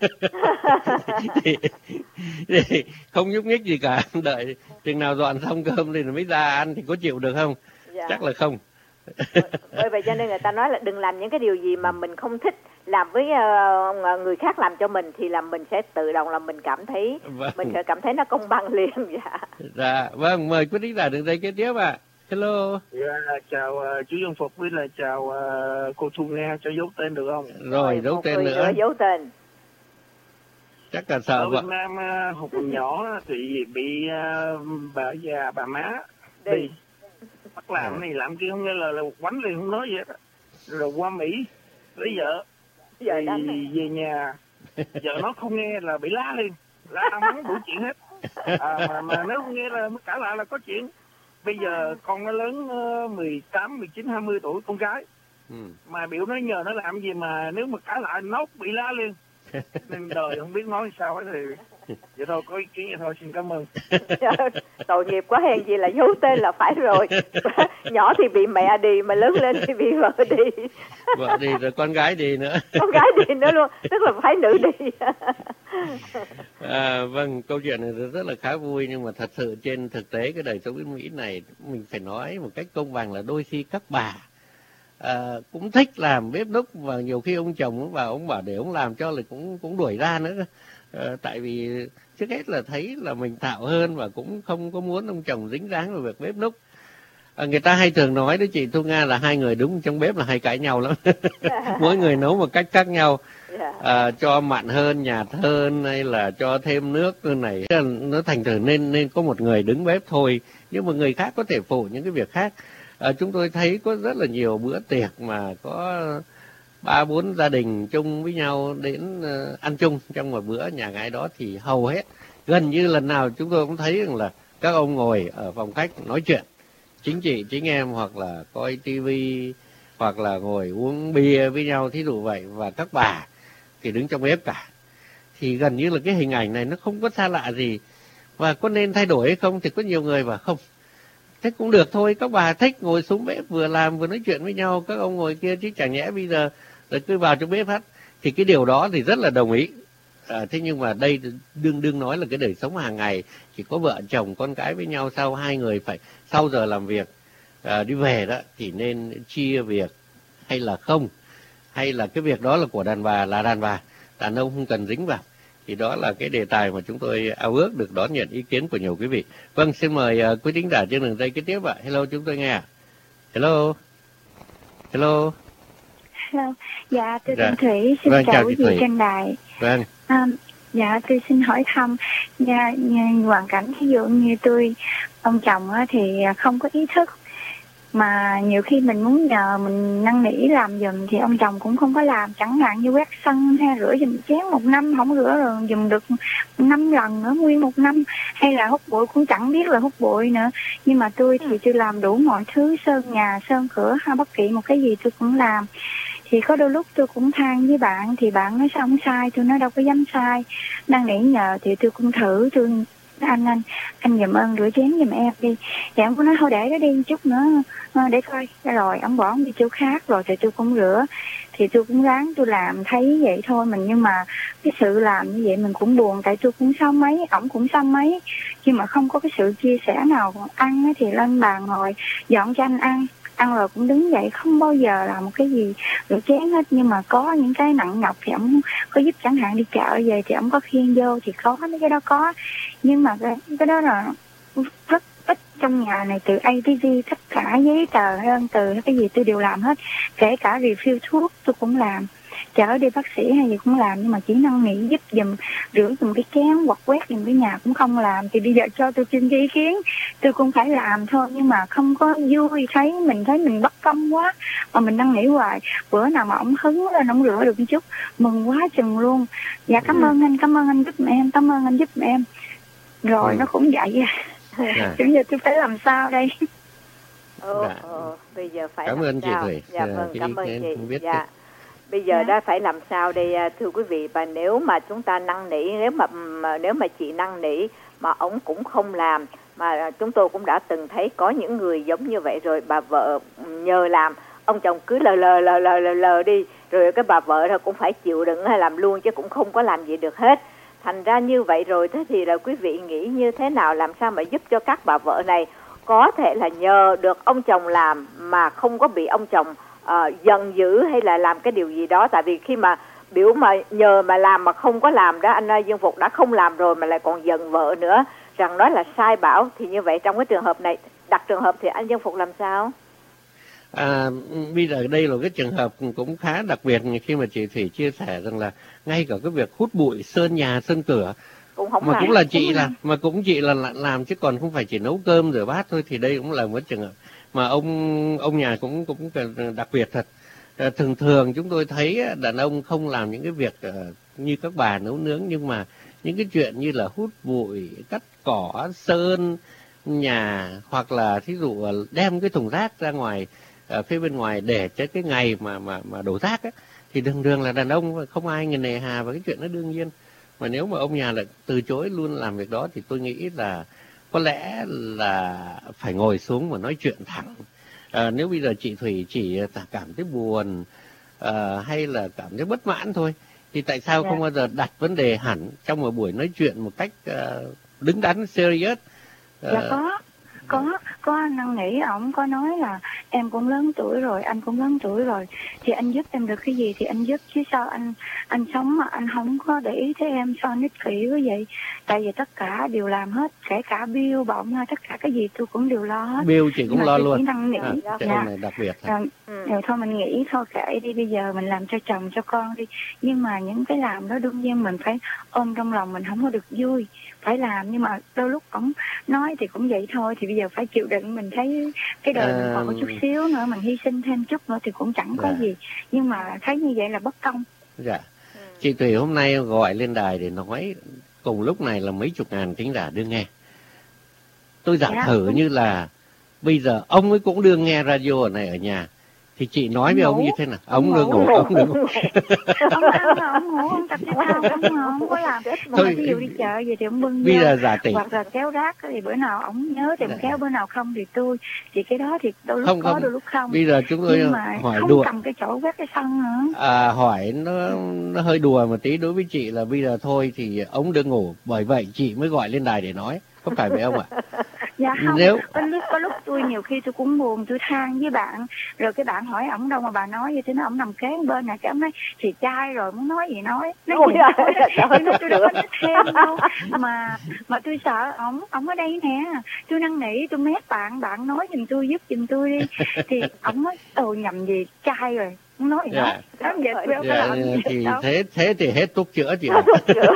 S1: thì, thì không nhúc nhích gì cả, đợi chừng nào dọn xong cơm thì mới ra ăn thì có chịu được không? Dạ. Chắc là không.
S2: Bởi vậy cho nên người ta nói là đừng làm những cái điều gì mà mình không thích làm với uh, người khác làm cho mình, thì là mình sẽ tự động là mình cảm thấy vâng. mình sẽ cảm thấy nó công bằng liền. Dạ.
S1: Dạ, vâng, mời quý thính giả đường dây kế tiếp ạ. À. Hello.
S10: Yeah, chào uh, chú Dương Phục với là chào uh, cô Thu Nga, cho giấu tên được không?
S1: Rồi, giấu tên nữa. nữa.
S2: Giấu tên.
S1: Chắc là sợ
S10: ở
S1: vợ.
S10: Việt Nam uh, hồi còn nhỏ thì bị uh, bà già bà má đi, đi. bắt làm này làm kia, không nghe là, là quánh liền không nói gì hết. Rồi qua Mỹ lấy vợ thì về nhà vợ nó không nghe là bị la liền, la mắng đủ chuyện hết. À, mà, mà nếu không nghe là mới cãi lại là có chuyện. Bây giờ con nó lớn uh, mười tám, mười chín, hai mươi tuổi, con gái. Ừ. Mà biểu nó nhờ nó làm gì mà nếu mà cãi lại nó bị la liền. Nên đời không biết nói sao hết thì vậy thôi, có ý kiến vậy thôi, xin cảm ơn.
S2: Tội nghiệp quá, hèn gì là giấu tên là phải rồi. Nhỏ thì bị mẹ đi, mà lớn lên thì bị vợ đi.
S1: Vợ đi rồi con gái đi nữa.
S2: Con gái đi nữa luôn, tức là phải nữ đi.
S1: À, vâng, câu chuyện này rất là khá vui, nhưng mà thật sự trên thực tế cái đời sống bên Mỹ này mình phải nói một cách công bằng là đôi khi các bà à, cũng thích làm bếp núc, và nhiều khi ông chồng ông vào ông bảo để ông làm cho là cũng cũng đuổi ra nữa. À, tại vì trước hết là thấy là mình thạo hơn và cũng không có muốn ông chồng dính dáng vào việc bếp núc. À, người ta hay thường nói đấy chị Thu Nga là hai người đúng trong bếp là hay cãi nhau lắm. Mỗi người nấu một cách khác nhau. à, cho mặn hơn, nhạt hơn, hay là cho thêm nước này, nó thành thử nên nên có một người đứng bếp thôi, nhưng mà người khác có thể phụ những cái việc khác. À, chúng tôi thấy có rất là nhiều bữa tiệc mà có ba bốn gia đình chung với nhau đến uh, ăn chung trong một bữa nhà gái đó, thì hầu hết gần như lần nào chúng tôi cũng thấy rằng là các ông ngồi ở phòng khách nói chuyện chính trị chính em, hoặc là coi tivi, hoặc là ngồi uống bia với nhau, thí dụ vậy, và các bà thì đứng trong bếp cả. Thì gần như là cái hình ảnh này nó không có xa lạ gì. Và có nên thay đổi hay không thì có nhiều người bảo không, thế cũng được thôi, các bà thích ngồi xuống bếp vừa làm vừa nói chuyện với nhau, các ông ngồi kia, chứ chẳng nhẽ bây giờ rồi cứ vào trong bếp hết. Thì cái điều đó thì rất là đồng ý. À, thế nhưng mà đây đương đương nói là cái đời sống hàng ngày, chỉ có vợ chồng con cái với nhau, sau hai người phải sau giờ làm việc à, đi về đó thì nên chia việc hay là không, hay là cái việc đó là của đàn bà là đàn bà, đàn ông không cần dính vào. Thì đó là cái đề tài mà chúng tôi ao ước được đón nhận ý kiến của nhiều quý vị. Vâng, xin mời uh, quý thính giả trên đường dây kế tiếp ạ. Hello, chúng tôi nghe. Hello. Hello.
S11: Hello. Dạ, tôi
S1: dạ.
S11: tên Thủy, xin
S1: vâng,
S11: chào quý vị trên đài.
S1: Vâng.
S11: À, dạ, tôi xin hỏi thăm, nha, nha, hoàn cảnh ví dụ như tôi, ông chồng á, thì không có ý thức, mà nhiều khi mình muốn nhờ, mình năn nỉ làm giùm thì ông chồng cũng không có làm. Chẳng hạn như quét sân hay rửa giùm chén một năm không rửa rồi giùm được năm lần nữa, nguyên một năm. Hay là hút bụi cũng chẳng biết là hút bụi nữa. Nhưng mà tôi thì tôi làm đủ mọi thứ, sơn nhà, sơn cửa hay bất kỳ một cái gì tôi cũng làm. Thì có đôi lúc tôi cũng than với bạn, thì bạn nói sao không sai, tôi nói đâu có dám sai. Năn nỉ nhờ thì tôi cũng thử, tôi anh anh anh giùm ơn rửa chén giùm em đi. Thì ông cũng nói thôi để đó đi một chút nữa để coi. Rồi ông bỏ ông đi chỗ khác rồi thì tôi cũng rửa. Thì tôi cũng ráng tôi làm thấy vậy thôi mình. Nhưng mà cái sự làm như vậy mình cũng buồn, tại tôi cũng sáu mấy, ổng cũng sáu mấy, nhưng mà không có cái sự chia sẻ nào. Ăn thì lên bàn ngồi dọn cho anh ăn, ăn rồi cũng đứng dậy, không bao giờ làm một cái gì rửa chén hết. Nhưng mà có những cái nặng nhọc thì ổng có giúp, chẳng hạn đi chợ về thì ổng có khiêng vô thì có, mấy cái đó có. Nhưng mà cái, cái đó là rất ít trong nhà này, từ A tới Z tất cả giấy tờ hơn, từ cái gì tôi đều làm hết, kể cả refill thuốc tôi cũng làm, chở đi bác sĩ hay gì cũng làm. Nhưng mà chỉ năn nỉ giúp giùm rửa giùm cái chén hoặc quét giùm cái nhà cũng không làm. Thì bây giờ cho tôi xin cái ý kiến, tôi cũng phải làm thôi, nhưng mà không có vui, thấy mình thấy mình bất công quá mà mình năn nỉ hoài. Bữa nào mà ổng hứng lên ổng rửa được một chút mừng quá chừng luôn. Dạ cảm ừ. ơn anh, cảm ơn anh giúp em, cảm ơn anh giúp em. Rồi ừ. nó cũng vậy à. Dạ. Bây giờ tôi phải làm sao đây?
S2: Ờ, dạ. ờ, bây giờ phải
S1: cảm
S2: làm
S1: ơn
S2: sao?
S1: chị Thủy.
S2: Dạ vâng, cảm ơn chị.
S1: Biết
S2: dạ. Bây giờ đã phải làm sao đây thưa quý vị? Và nếu mà chúng ta năn nỉ, nếu mà, mà nếu mà chị năn nỉ mà ông cũng không làm, mà chúng tôi cũng đã từng thấy có những người giống như vậy rồi, bà vợ nhờ làm, ông chồng cứ lờ lờ lờ lờ lờ, lờ đi, rồi cái bà vợ thôi cũng phải chịu đựng hay làm luôn, chứ cũng không có làm gì được hết. Thành ra như vậy rồi, thế thì là quý vị nghĩ như thế nào, làm sao mà giúp cho các bà vợ này có thể là nhờ được ông chồng làm mà không có bị ông chồng uh, giận dữ hay là làm cái điều gì đó. Tại vì khi mà biểu mà nhờ mà làm mà không có làm đó, anh Dương Phục đã không làm rồi mà lại còn giận vợ nữa, rằng đó là sai bảo, thì như vậy trong cái trường hợp này, đặt trường hợp thì anh Dương Phục làm sao?
S1: À, bây giờ đây là cái trường hợp cũng khá đặc biệt khi mà chị Thủy chia sẻ rằng là ngay cả cái việc hút bụi, sơn nhà, sơn cửa
S2: cũng không
S1: mà
S2: làm.
S1: cũng là chị làm, mà cũng chị là làm chứ còn không phải chỉ nấu cơm rửa bát thôi. Thì đây cũng là một trường hợp mà ông ông nhà cũng cũng đặc biệt thật. À, thường thường chúng tôi thấy đàn ông không làm những cái việc uh, như các bà nấu nướng, nhưng mà những cái chuyện như là hút bụi, cắt cỏ, sơn nhà, hoặc là thí dụ đem cái thùng rác ra ngoài ở phía bên ngoài để cho cái ngày mà mà mà đổ rác ấy, thì thường thường là đàn ông không ai người nề hà và cái chuyện nó đương nhiên. Mà nếu mà ông nhà lại từ chối luôn làm việc đó thì tôi nghĩ là có lẽ là phải ngồi xuống và nói chuyện thẳng. À, nếu bây giờ chị Thủy chỉ cảm thấy buồn à, hay là cảm thấy bất mãn thôi, thì tại sao yeah. không bao giờ đặt vấn đề hẳn trong một buổi nói chuyện một cách uh, đứng đắn, serious? Uh,
S11: dạ có. có có anh năn nỉ ổng, có nói là em cũng lớn tuổi rồi, anh cũng lớn tuổi rồi, thì anh giúp em được cái gì thì anh giúp, chứ sao anh anh sống mà anh không có để ý tới em, sao anh ích kỷ quá vậy? Tại vì tất cả đều làm hết, kể cả bill bọng hay tất cả cái gì tôi cũng đều lo hết.
S1: Bill chị cũng
S11: mà
S1: lo
S11: tôi
S1: luôn.
S11: chỉ năn nỉ.
S1: À,
S11: dạ.
S1: cái ông này đặc biệt.
S11: Rồi, ừ. rồi thôi mình nghĩ thôi kệ đi, bây giờ mình làm cho chồng cho con đi. Nhưng mà những cái làm đó đương nhiên mình phải ôm trong lòng, mình không có được vui, phải làm. Nhưng mà đôi lúc ổng nói thì cũng vậy thôi, thì bây giờ phải chịu đựng. Mình thấy cái đời à... mình còn có chút xíu nữa, mình hy sinh thêm chút nữa thì cũng chẳng dạ. có gì. Nhưng mà thấy như vậy là bất công.
S1: Dạ. Chị Thủy hôm nay gọi lên đài để nói cùng lúc này là mấy chục ngàn thính giả đương nghe. Tôi giả dạ, thử đúng. như là bây giờ ông ấy cũng đương nghe radio ở này ở nhà, thì chị nói với ông như thế nào? Ông đừng ngủ, ông đừng ngủ.
S11: Ông ăn mà ông ngủ, ông tập thể thao, ông không có làm. Mà ví dụ đi chợ gì thì ông bưng
S1: bây giờ giả tỷ.
S11: Hoặc là kéo rác thì bữa nào ông nhớ thì ông kéo, bữa nào không thì tôi. Thì cái đó thì đôi lúc
S1: không,
S11: có,
S1: không.
S11: đôi lúc không.
S1: Bây giờ chúng tôi
S11: nhưng mà
S1: hỏi
S11: không
S1: đùa.
S11: cầm cái chỗ quét cái sân nữa.
S1: À, hỏi nó, nó hơi đùa một tí đối với chị là bây giờ thôi thì ông đừng ngủ. Bởi vậy chị mới gọi lên đài để nói. Không phải với ông ạ?
S11: Dạ không,
S1: Nếu...
S11: có, lúc, có lúc tôi nhiều khi tôi cũng buồn, tôi than với bạn. Rồi cái bạn hỏi ổng đâu mà bà nói vậy, thế nó ổng nằm kế bên này, cái ổng nói thì trai rồi muốn nói gì nói. Nói gì nói, nói tôi đâu có thích thêm đâu. Mà mà tôi sợ ổng, ổng ở đây nè. Tôi năn nỉ, tôi mét bạn, bạn nói giùm tôi, giúp giùm tôi đi. Thì ổng nói, ồ nhầm gì, trai rồi. Nói gì
S1: dạ.
S11: đó, dạ,
S1: dạ, thì thế thế thì hết thuốc chữa chị ạ.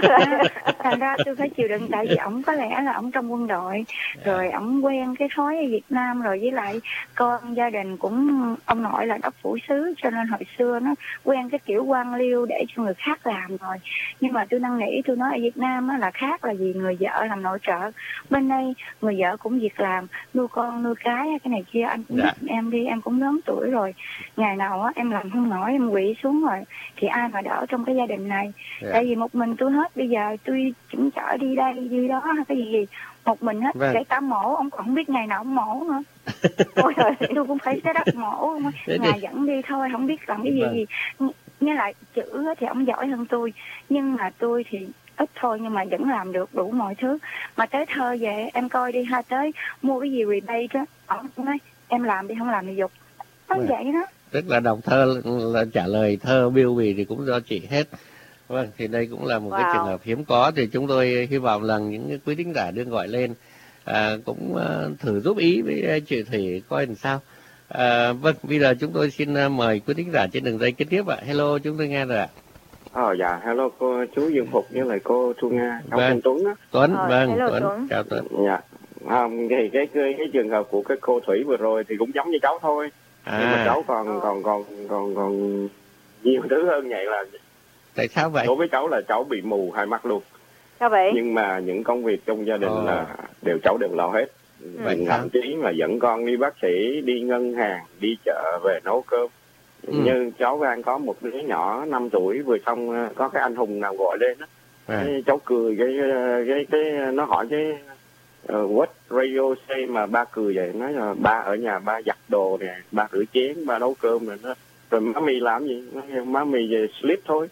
S11: Thành ra tôi phải chịu đựng, tại vì ổng có lẽ là ổng trong quân đội, rồi ổng quen cái thói ở Việt Nam, rồi với lại con gia đình cũng ông nội là đốc phủ sứ, cho nên hồi xưa nó quen cái kiểu quan liêu để cho người khác làm rồi. Nhưng mà tôi năn nỉ, tôi nói ở Việt Nam á là khác, là vì người vợ làm nội trợ, bên đây người vợ cũng việc làm, nuôi con nuôi cái cái này kia, anh cũng dạ. giúp em đi, em cũng lớn tuổi rồi, ngày nào á em làm không nổi em quỵ xuống rồi thì ai mà đỡ trong cái gia đình này. Yeah. Tại vì một mình tôi hết, bây giờ tôi chỉnh chở đi đây đi đó hay cái gì gì một mình hết. Vâng. Kể cả mổ ông còn không biết ngày nào ông mổ nữa. Ôi trời, tôi cũng phải set up mổ, nhà dẫn đi thôi, không biết làm cái gì. Vâng. gì Nghe lại chữ thì ông giỏi hơn tôi, nhưng mà tôi thì ít thôi, nhưng mà vẫn làm được đủ mọi thứ. Mà tới thơ về em coi đi ha, tới mua cái gì rebate đó, ông nói em làm đi, không làm thì dục. Nó vâng. vậy đó.
S1: Tức là đọc thơ là trả lời thơ biêu bì thì cũng do chị hết. Vâng, thì đây cũng là một wow. cái trường hợp hiếm có, thì chúng tôi hy vọng là những quý thính giả đương gọi lên à, cũng uh, thử giúp ý với chị Thủy coi làm sao. À, vâng, bây giờ chúng tôi xin uh, mời quý thính giả trên đường dây kế tiếp ạ. Hello, chúng tôi nghe rồi ạ.
S12: Ờ dạ, hello cô chú Dương Phục với lại cô Thu Nga, cháu vâng. Tuấn á.
S1: Tuấn,
S12: ờ,
S1: vâng,
S12: hello,
S1: Tuấn.
S12: Tuấn,
S1: chào Tuấn.
S12: Dạ, à, thì cái, cái cái trường hợp của cái cô Thủy vừa rồi thì cũng giống như cháu thôi. À. Nhưng mà cháu còn còn còn còn còn nhiều thứ hơn vậy là.
S1: Tại sao vậy?
S12: Đối với cháu là cháu bị mù hai mắt luôn.
S2: Sao vậy?
S12: Nhưng mà những công việc trong gia đình oh. là đều cháu đều lo hết. Vậy ừ. thậm chí là dẫn con đi bác sĩ, đi ngân hàng, đi chợ về nấu cơm. Ừ. Như cháu đang có một đứa nhỏ năm tuổi vừa xong có cái anh Hùng nào gọi lên đó. À. Cái cháu cười cái cái cái nó hỏi cái uh, what radio say mà ba cười vậy, nói là ba ở nhà ba giặt đồ nè, ba rửa chén, ba nấu cơm rồi nó rồi má mì làm gì? Nói, má mì về sleep thôi.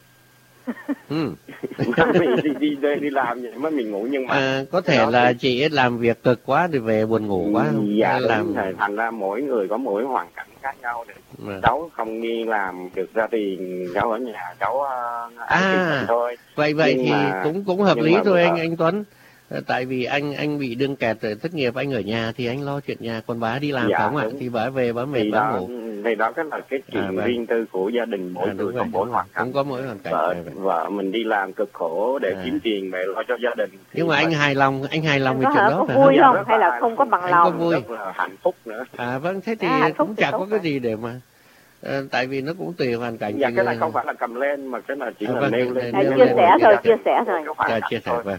S12: Ừ. Má mì đi đi đi, đi làm vậy, má mì ngủ nhưng mà
S1: à, có thể là thì... chị ấy làm việc cực quá thì về buồn ngủ quá.
S12: Dạ
S1: làm
S12: thì thành ra mỗi người có mỗi hoàn cảnh khác nhau để à. Cháu không đi làm được ra tiền, cháu ở nhà cháu uh,
S1: à thôi. Vậy vậy nhưng thì mà... cũng cũng hợp lý thôi anh anh Tuấn. Tại vì anh anh bị đương kẹt thất nghiệp, anh ở nhà thì anh lo chuyện nhà, còn bà đi làm dạ, không ạ? Thì bà về bà mệt bà ngủ.
S12: Thì đó cái là cái chuyện à, vâng. riêng tư của gia đình, mỗi à, người có mỗi hoàn cảnh.
S1: Cũng có mỗi hoàn cảnh.
S12: Vợ, vợ mình đi làm cực khổ để à. kiếm tiền về lo cho gia đình.
S1: Nhưng mà anh phải... hài lòng, anh hài lòng về chuyện đó
S2: có vui không? Hay là không có bằng lòng?
S1: Có vui.
S12: Rất là hạnh phúc nữa.
S1: À vâng, thế thì à, cũng chẳng có cái gì để mà. À, tại vì nó cũng tùy hoàn cảnh.
S12: Dạ cái này không phải là cầm lên mà cái này chỉ à, là
S2: vâng,
S12: nêu lên.
S2: Nêu chia sẻ thôi, chia sẻ rồi.
S1: Dạ, chia sẻ vâng.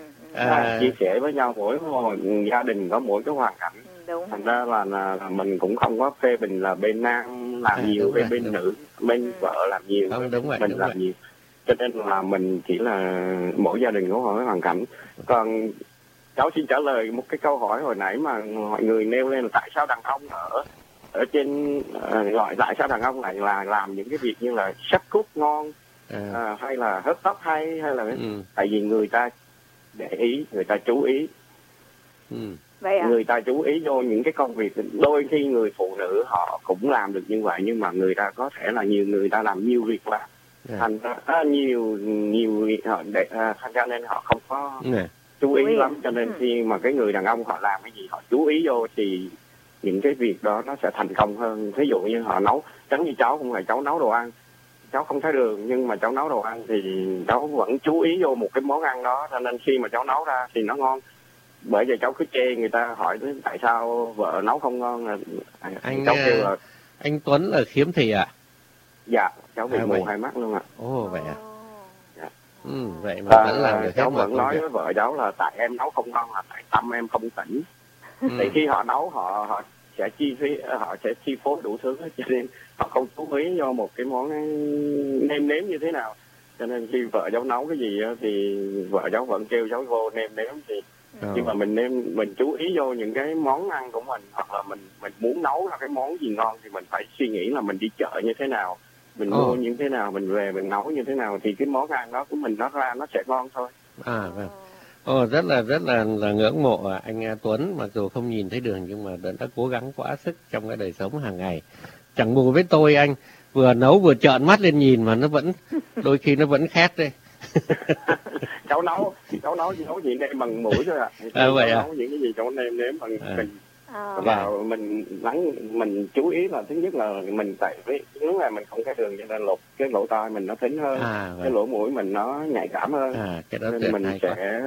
S12: À, chia sẻ với nhau, mỗi gia đình có mỗi cái hoàn cảnh.
S2: Đúng.
S12: Thành ra là, là, là mình cũng không có phê bình là bên nam làm à, nhiều, bên bên nữ, bên ừ. vợ làm nhiều,
S1: không, đúng vậy,
S12: mình
S1: đúng
S12: làm
S1: vậy.
S12: nhiều. Cho nên là mình chỉ là mỗi gia đình có mỗi hoàn cảnh. Còn cháu xin trả lời một cái câu hỏi hồi nãy mà mọi người nêu lên là tại sao đàn ông ở ở trên uh, gọi tại sao đàn ông lại là làm những cái việc như là sắc cút ngon à. uh, hay là hớt tóc hay hay là ừ. tại vì người ta để ý, người ta chú ý. Ừ.
S2: Vậy à?
S12: Người ta chú ý vô những cái công việc, đôi khi người phụ nữ họ cũng làm được như vậy, nhưng mà người ta có thể là nhiều người ta làm nhiều việc quá, yeah. thành à, nhiều nhiều việc họ để à, thành ra nên họ không có yeah. chú ý lắm, cho nên khi mà cái người đàn ông họ làm cái gì họ chú ý vô thì những cái việc đó nó sẽ thành công hơn. Ví dụ như họ nấu, giống như cháu cũng là cháu nấu đồ ăn, cháu không thấy đường nhưng mà cháu nấu đồ ăn thì cháu vẫn chú ý vô một cái món ăn đó, cho nên khi mà cháu nấu ra thì nó ngon. Bởi vì cháu cứ chê người ta hỏi tại sao vợ nấu không ngon.
S1: Anh
S12: cháu kêu là
S1: anh Tuấn là khiếm thị à?
S12: Dạ, cháu bị
S1: à,
S12: mù
S1: vậy.
S12: hai mắt luôn ạ.
S1: Ồ vậy à?
S12: Dạ.
S1: Ừ, vậy mà
S12: à,
S1: vẫn làm được.
S12: Cháu vẫn nói với vợ cháu là tại em nấu không ngon là tại tâm em không tỉnh. Ừ. Thì khi họ nấu họ họ sẽ chi phí họ sẽ chi phối đủ thứ, cho nên họ không chú ý cho một cái món nêm nếm như thế nào. Cho nên khi vợ cháu nấu cái gì thì vợ cháu vẫn kêu cháu vô nêm nếm gì. Ừ. Nhưng mà mình nêm mình chú ý vô những cái món ăn của mình, hoặc là mình mình muốn nấu ra cái món gì ngon thì mình phải suy nghĩ là mình đi chợ như thế nào, mình oh. mua như thế nào, mình về mình nấu như thế nào thì cái món ăn đó của mình nó ra nó sẽ ngon thôi.
S1: À vâng. Ồ, rất là rất là là ngưỡng mộ anh Tuấn, mặc dù không nhìn thấy đường nhưng mà đã, đã cố gắng quá sức trong cái đời sống hàng ngày. Chẳng bù với tôi, anh vừa nấu vừa trợn mắt lên nhìn mà nó vẫn đôi khi nó vẫn khét đấy.
S12: cháu nấu cháu nấu nấu gì nêm bằng mũi thôi ạ. À. À, vậy à? Nấu những cái gì cháu nêm nếm bằng à. mình à. Và mình lắng mình chú ý là thứ nhất là mình tại vì nếu là mình không cái đường cho nên lột cái lỗ tai mình nó thính hơn, à, cái lỗ mũi mình nó nhạy cảm hơn, à, cái đó nên mình sẽ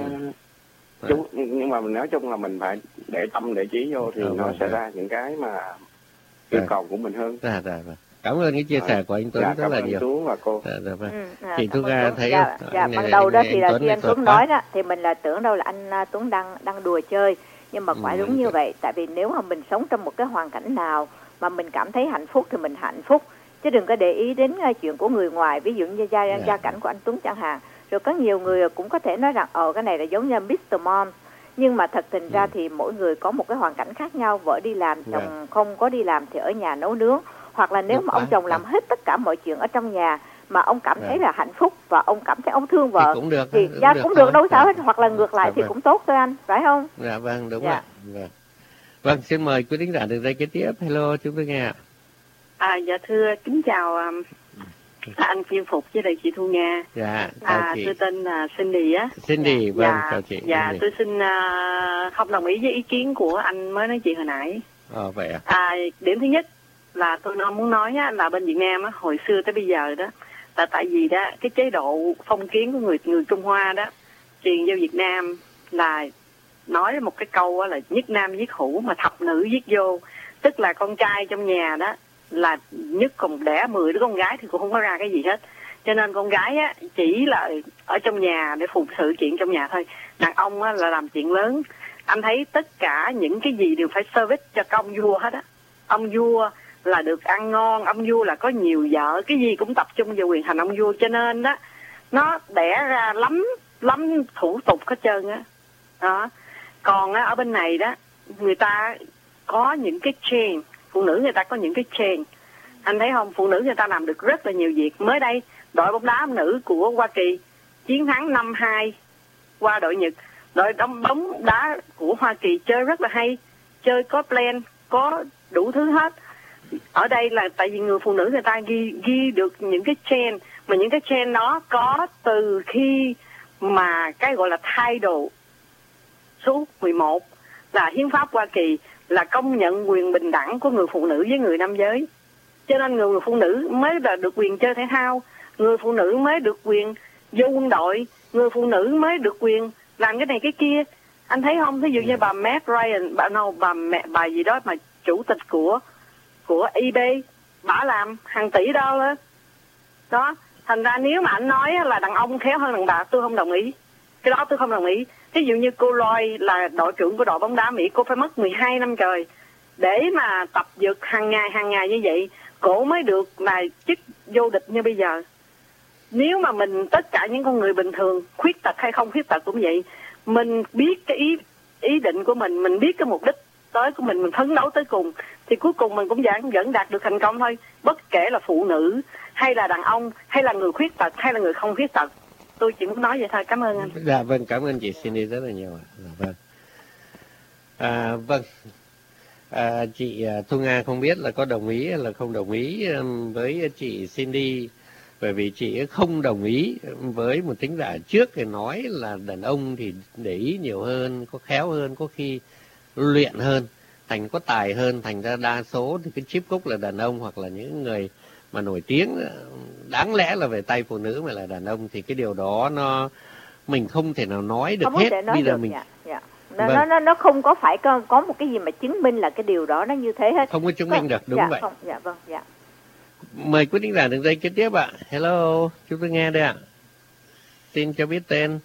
S12: ừ. chú, nhưng mà mình nói chung là mình phải để tâm để trí vô thì à, nó sẽ à. ra những cái mà yêu à. cầu của mình hơn.
S1: À, à, à. Cảm ơn cái chia sẻ của anh Tuấn
S12: dạ,
S1: rất là nhiều.
S12: Chú và cô.
S1: Dạ, dạ, vâng.
S2: Ừ, à,
S1: chị Thu Nga thấy
S2: dạ,
S1: không?
S2: Dạ,
S1: anh,
S2: ban đầu đó
S1: anh,
S2: thì là
S1: Tuấn
S2: khi anh Tuấn nói đó thì mình là tưởng đâu là anh Tuấn đang đang đùa chơi, nhưng mà phải ừ, đúng như vậy. Tại vì nếu mà mình sống trong một cái hoàn cảnh nào mà mình cảm thấy hạnh phúc thì mình hạnh phúc, chứ đừng có để ý đến chuyện của người ngoài. Ví dụ như gia, dạ. gia cảnh của anh Tuấn chẳng hạn. Rồi có nhiều người cũng có thể nói rằng ờ cái này là giống như mít tơ Mom, nhưng mà thật tình ừ. ra thì mỗi người có một cái hoàn cảnh khác nhau. Vợ đi làm, chồng dạ. không có đi làm thì ở nhà nấu nướng. Hoặc là nếu Đúng mà ông chồng làm hết tất cả mọi chuyện ở trong nhà mà ông cảm thấy là hạnh phúc và ông cảm thấy ông thương vợ
S1: thì cũng được,
S2: thì
S1: cũng
S2: ra
S1: được
S2: cũng được đâu sao hết.
S1: dạ.
S2: Hoặc là ngược lại dạ, thì vâng. cũng tốt thôi anh, phải không?
S1: Dạ vâng, đúng
S2: dạ.
S1: ạ. Vâng. Vâng, xin mời quý thính giả được dây kế tiếp. Hello, chúng tôi nghe ạ.
S13: À, dạ thưa, kính chào um, anh Phiên Phục với lại chị Thu Nga.
S1: Dạ, chào
S13: à,
S1: chị.
S13: Tôi tên là Cindy á.
S1: Cindy,
S13: dạ,
S1: vâng,
S13: dạ,
S1: chào chị.
S13: Dạ,
S1: Cindy.
S13: tôi xin uh, không đồng ý với ý kiến của anh mới nói chuyện hồi nãy.
S1: Ờ, vậy à?
S13: À, điểm thứ nhất là tôi muốn nói á, là bên Việt Nam á, hồi xưa tới bây giờ đó, là tại vì đó cái chế độ phong kiến của người người Trung Hoa đó truyền vô Việt Nam là nói một cái câu á, là nhất nam giết hữu mà thập nữ giết vô, tức là con trai trong nhà đó là nhất còn đẻ mười đứa con gái thì cũng không có ra cái gì hết, cho nên con gái á chỉ là ở trong nhà để phụ sự chuyện trong nhà thôi, đàn ông á là làm chuyện lớn. Anh thấy tất cả những cái gì đều phải service cho công vua hết á, ông vua là được ăn ngon, ông vua là có nhiều vợ, cái gì cũng tập trung vào quyền hành ông vua, cho nên đó nó đẻ ra lắm lắm thủ tục hết trơn á. Đó. Còn á, ở bên này đó người ta có những cái chain, phụ nữ người ta có những cái chain, anh thấy không, phụ nữ người ta làm được rất là nhiều việc. Mới đây đội bóng đá nữ của Hoa Kỳ chiến thắng năm hai qua đội Nhật. Đội bóng bóng đá của Hoa Kỳ chơi rất là hay, chơi có plan, có đủ thứ hết. Ở đây là tại vì người phụ nữ người ta ghi ghi được những cái chain, mà những cái chain đó có từ khi mà cái gọi là title số mười một là hiến pháp Hoa Kỳ là công nhận quyền bình đẳng của người phụ nữ với người nam giới, cho nên người phụ nữ mới là được quyền chơi thể thao, người phụ nữ mới được quyền vô quân đội, người phụ nữ mới được quyền làm cái này cái kia. Anh thấy không, ví dụ như bà Meg Ryan, bà nào bà mẹ bà gì đó mà chủ tịch của của eBay, bả làm hàng tỷ đô lên đó. Thành ra nếu mà anh nói là đàn ông khéo hơn đàn bà, tôi không đồng ý, cái đó tôi không đồng ý. Ví dụ như cô Lloyd là đội trưởng của đội bóng đá Mỹ, cô phải mất mười hai năm trời để mà tập dượt hàng ngày hàng ngày như vậy, cổ mới được là chức vô địch như bây giờ. Nếu mà mình tất cả những con người bình thường, khuyết tật hay không khuyết tật cũng vậy, mình biết cái ý ý định của mình, mình biết cái mục đích tới của mình, mình phấn đấu tới cùng thì cuối cùng mình cũng vẫn vẫn đạt được thành công thôi, bất kể là phụ nữ hay là đàn ông hay là người khuyết tật hay là người không khuyết tật. Tôi chỉ muốn nói vậy thôi. Cảm ơn anh.
S1: Dạ vâng, cảm ơn chị Cindy rất là nhiều ạ. Dạ vâng. À, vâng. À, chị Thu Nga không biết là có đồng ý hay là không đồng ý với chị Cindy, bởi vì chị không đồng ý với một thính giả trước thì nói là đàn ông thì để ý nhiều hơn, có khéo hơn, có khi luyện hơn, thành có tài hơn, thành ra đa số thì cái chip cúc là đàn ông, hoặc là những người mà nổi tiếng đáng lẽ là về tay phụ nữ mà là đàn ông, thì cái điều đó nó mình không thể nào nói được
S2: không
S1: hết.
S2: Nói
S1: bây giờ
S2: được,
S1: mình
S2: dạ, dạ. Nó,
S1: vâng.
S2: nó nó không có phải có, có một cái gì mà chứng minh là cái điều đó nó như thế hết.
S1: Không có chứng minh được, đúng
S2: dạ,
S1: vậy.
S2: Không, dạ vâng, dạ.
S1: Mời quý thính giả đường dây kế tiếp ạ. Hello, chúng tôi nghe đây ạ. Xin cho biết tên.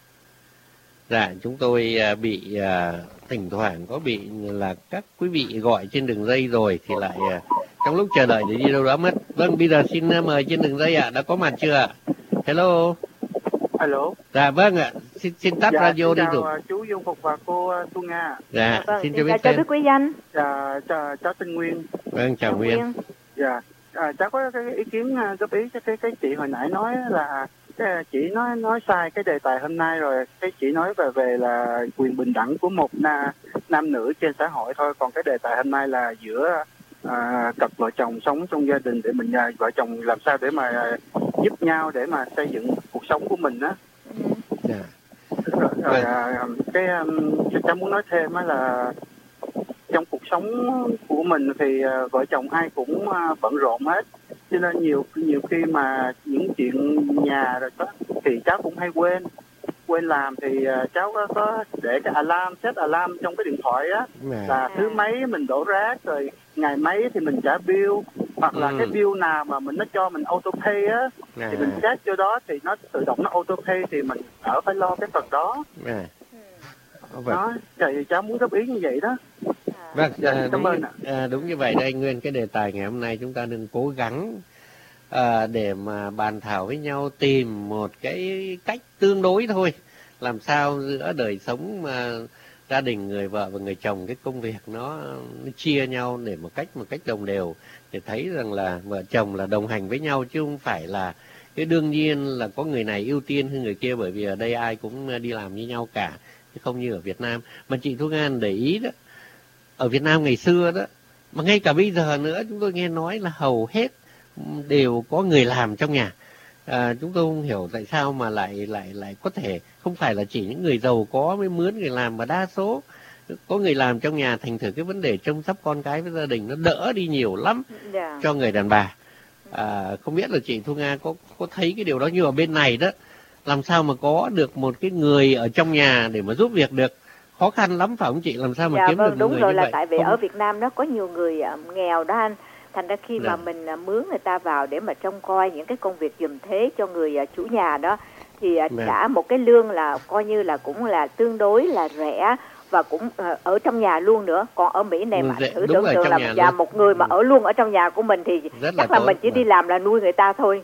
S1: Dạ, chúng tôi bị uh, thỉnh thoảng có bị là các quý vị gọi trên đường dây rồi thì lại uh, trong lúc chờ đợi để đi đâu đó mất. Vâng, bây giờ xin uh, mời trên đường dây ạ. Đã có mặt chưa ạ? Hello.
S14: Alo.
S1: Dạ vâng ạ. Xin xin tắt
S14: dạ,
S1: radio
S14: xin
S1: đi
S14: chào
S1: rồi.
S14: uh, chú Dương Phục và cô uh, Thu Nga.
S1: Dạ,
S2: dạ vâng,
S1: xin,
S2: xin
S1: cho biết
S2: chào
S1: tên.
S2: biết quý danh.
S14: Dạ, chào cháu tên Nguyên.
S1: Vâng, chào, chào Nguyên. Nguyên.
S14: Dạ. À, cháu có cái ý kiến uh, góp ý cho cái cái chị hồi nãy nói là cái chị nói nói sai cái đề tài hôm nay rồi. Cái chị nói về về là quyền bình đẳng của một na, nam nữ trên xã hội thôi, còn cái đề tài hôm nay là giữa à, cặp vợ chồng sống trong gia đình, để mình à, vợ chồng làm sao để mà à, giúp nhau để mà xây dựng cuộc sống của mình á.
S1: Dạ.
S14: Rồi, rồi à, cái um, cháu muốn nói thêm á là trong cuộc sống của mình thì uh, vợ chồng ai cũng uh, bận rộn hết, cho nên nhiều nhiều khi mà những chuyện nhà rồi đó thì cháu cũng hay quên quên làm, thì uh, cháu có, có để cái alarm, set alarm trong cái điện thoại á, là thứ mấy mình đổ rác, rồi ngày mấy thì mình trả bill, hoặc là ừ. cái bill nào mà mình nó cho mình auto pay á, à. thì mình set cho đó thì nó tự động nó auto pay, thì mình đỡ phải lo cái phần đó.
S1: À.
S14: Đó, thì cháu muốn góp ý như vậy đó.
S1: Vâng,
S14: dạ,
S1: à,
S14: cảm
S1: đúng,
S14: ơn ạ.
S1: À, đúng như vậy đây Nguyên. Cái đề tài ngày hôm nay chúng ta nên cố gắng à, để mà bàn thảo với nhau, tìm một cái cách tương đối thôi, làm sao giữa đời sống mà gia đình người vợ và người chồng, cái công việc nó, nó chia nhau để một cách một cách đồng đều, để thấy rằng là vợ chồng là đồng hành với nhau, chứ không phải là cái đương nhiên là có người này ưu tiên hơn người kia, bởi vì ở đây ai cũng đi làm như nhau cả, chứ không như ở Việt Nam. Mà chị Thu Nga để ý đó, ở Việt Nam ngày xưa đó, mà ngay cả bây giờ nữa, chúng tôi nghe nói là hầu hết đều có người làm trong nhà. À, chúng tôi không hiểu tại sao mà lại lại lại có thể không phải là chỉ những người giàu có mới mướn người làm, mà đa số có người làm trong nhà, thành thử cái vấn đề chăm sóc con cái với gia đình nó đỡ đi nhiều lắm yeah. cho người đàn bà. À, không biết là chị Thu Nga có có thấy cái điều đó, như ở bên này đó, làm sao mà có được một cái người ở trong nhà để mà giúp việc được, khó khăn lắm phải không chị? Làm sao mà
S2: dạ,
S1: kiếm
S2: vâng,
S1: được
S2: đúng
S1: người
S2: rồi,
S1: như
S2: là
S1: vậy?
S2: Tại vì
S1: không...
S2: ở Việt Nam nó có nhiều người uh, nghèo đó anh, thành ra khi
S1: dạ.
S2: mà mình uh, mướn người ta vào để mà trông coi những cái công việc giùm thế cho người uh, chủ nhà đó, thì uh, trả một cái lương là coi như là cũng là tương đối là rẻ, và cũng uh, ở trong nhà luôn nữa. Còn ở Mỹ này mà
S1: Rẻ,
S2: thử tưởng tượng là dạ, một người mà ở luôn ở trong nhà của mình thì
S1: rất
S2: chắc
S1: là,
S2: là mình chỉ
S1: mà.
S2: đi làm là nuôi người ta thôi.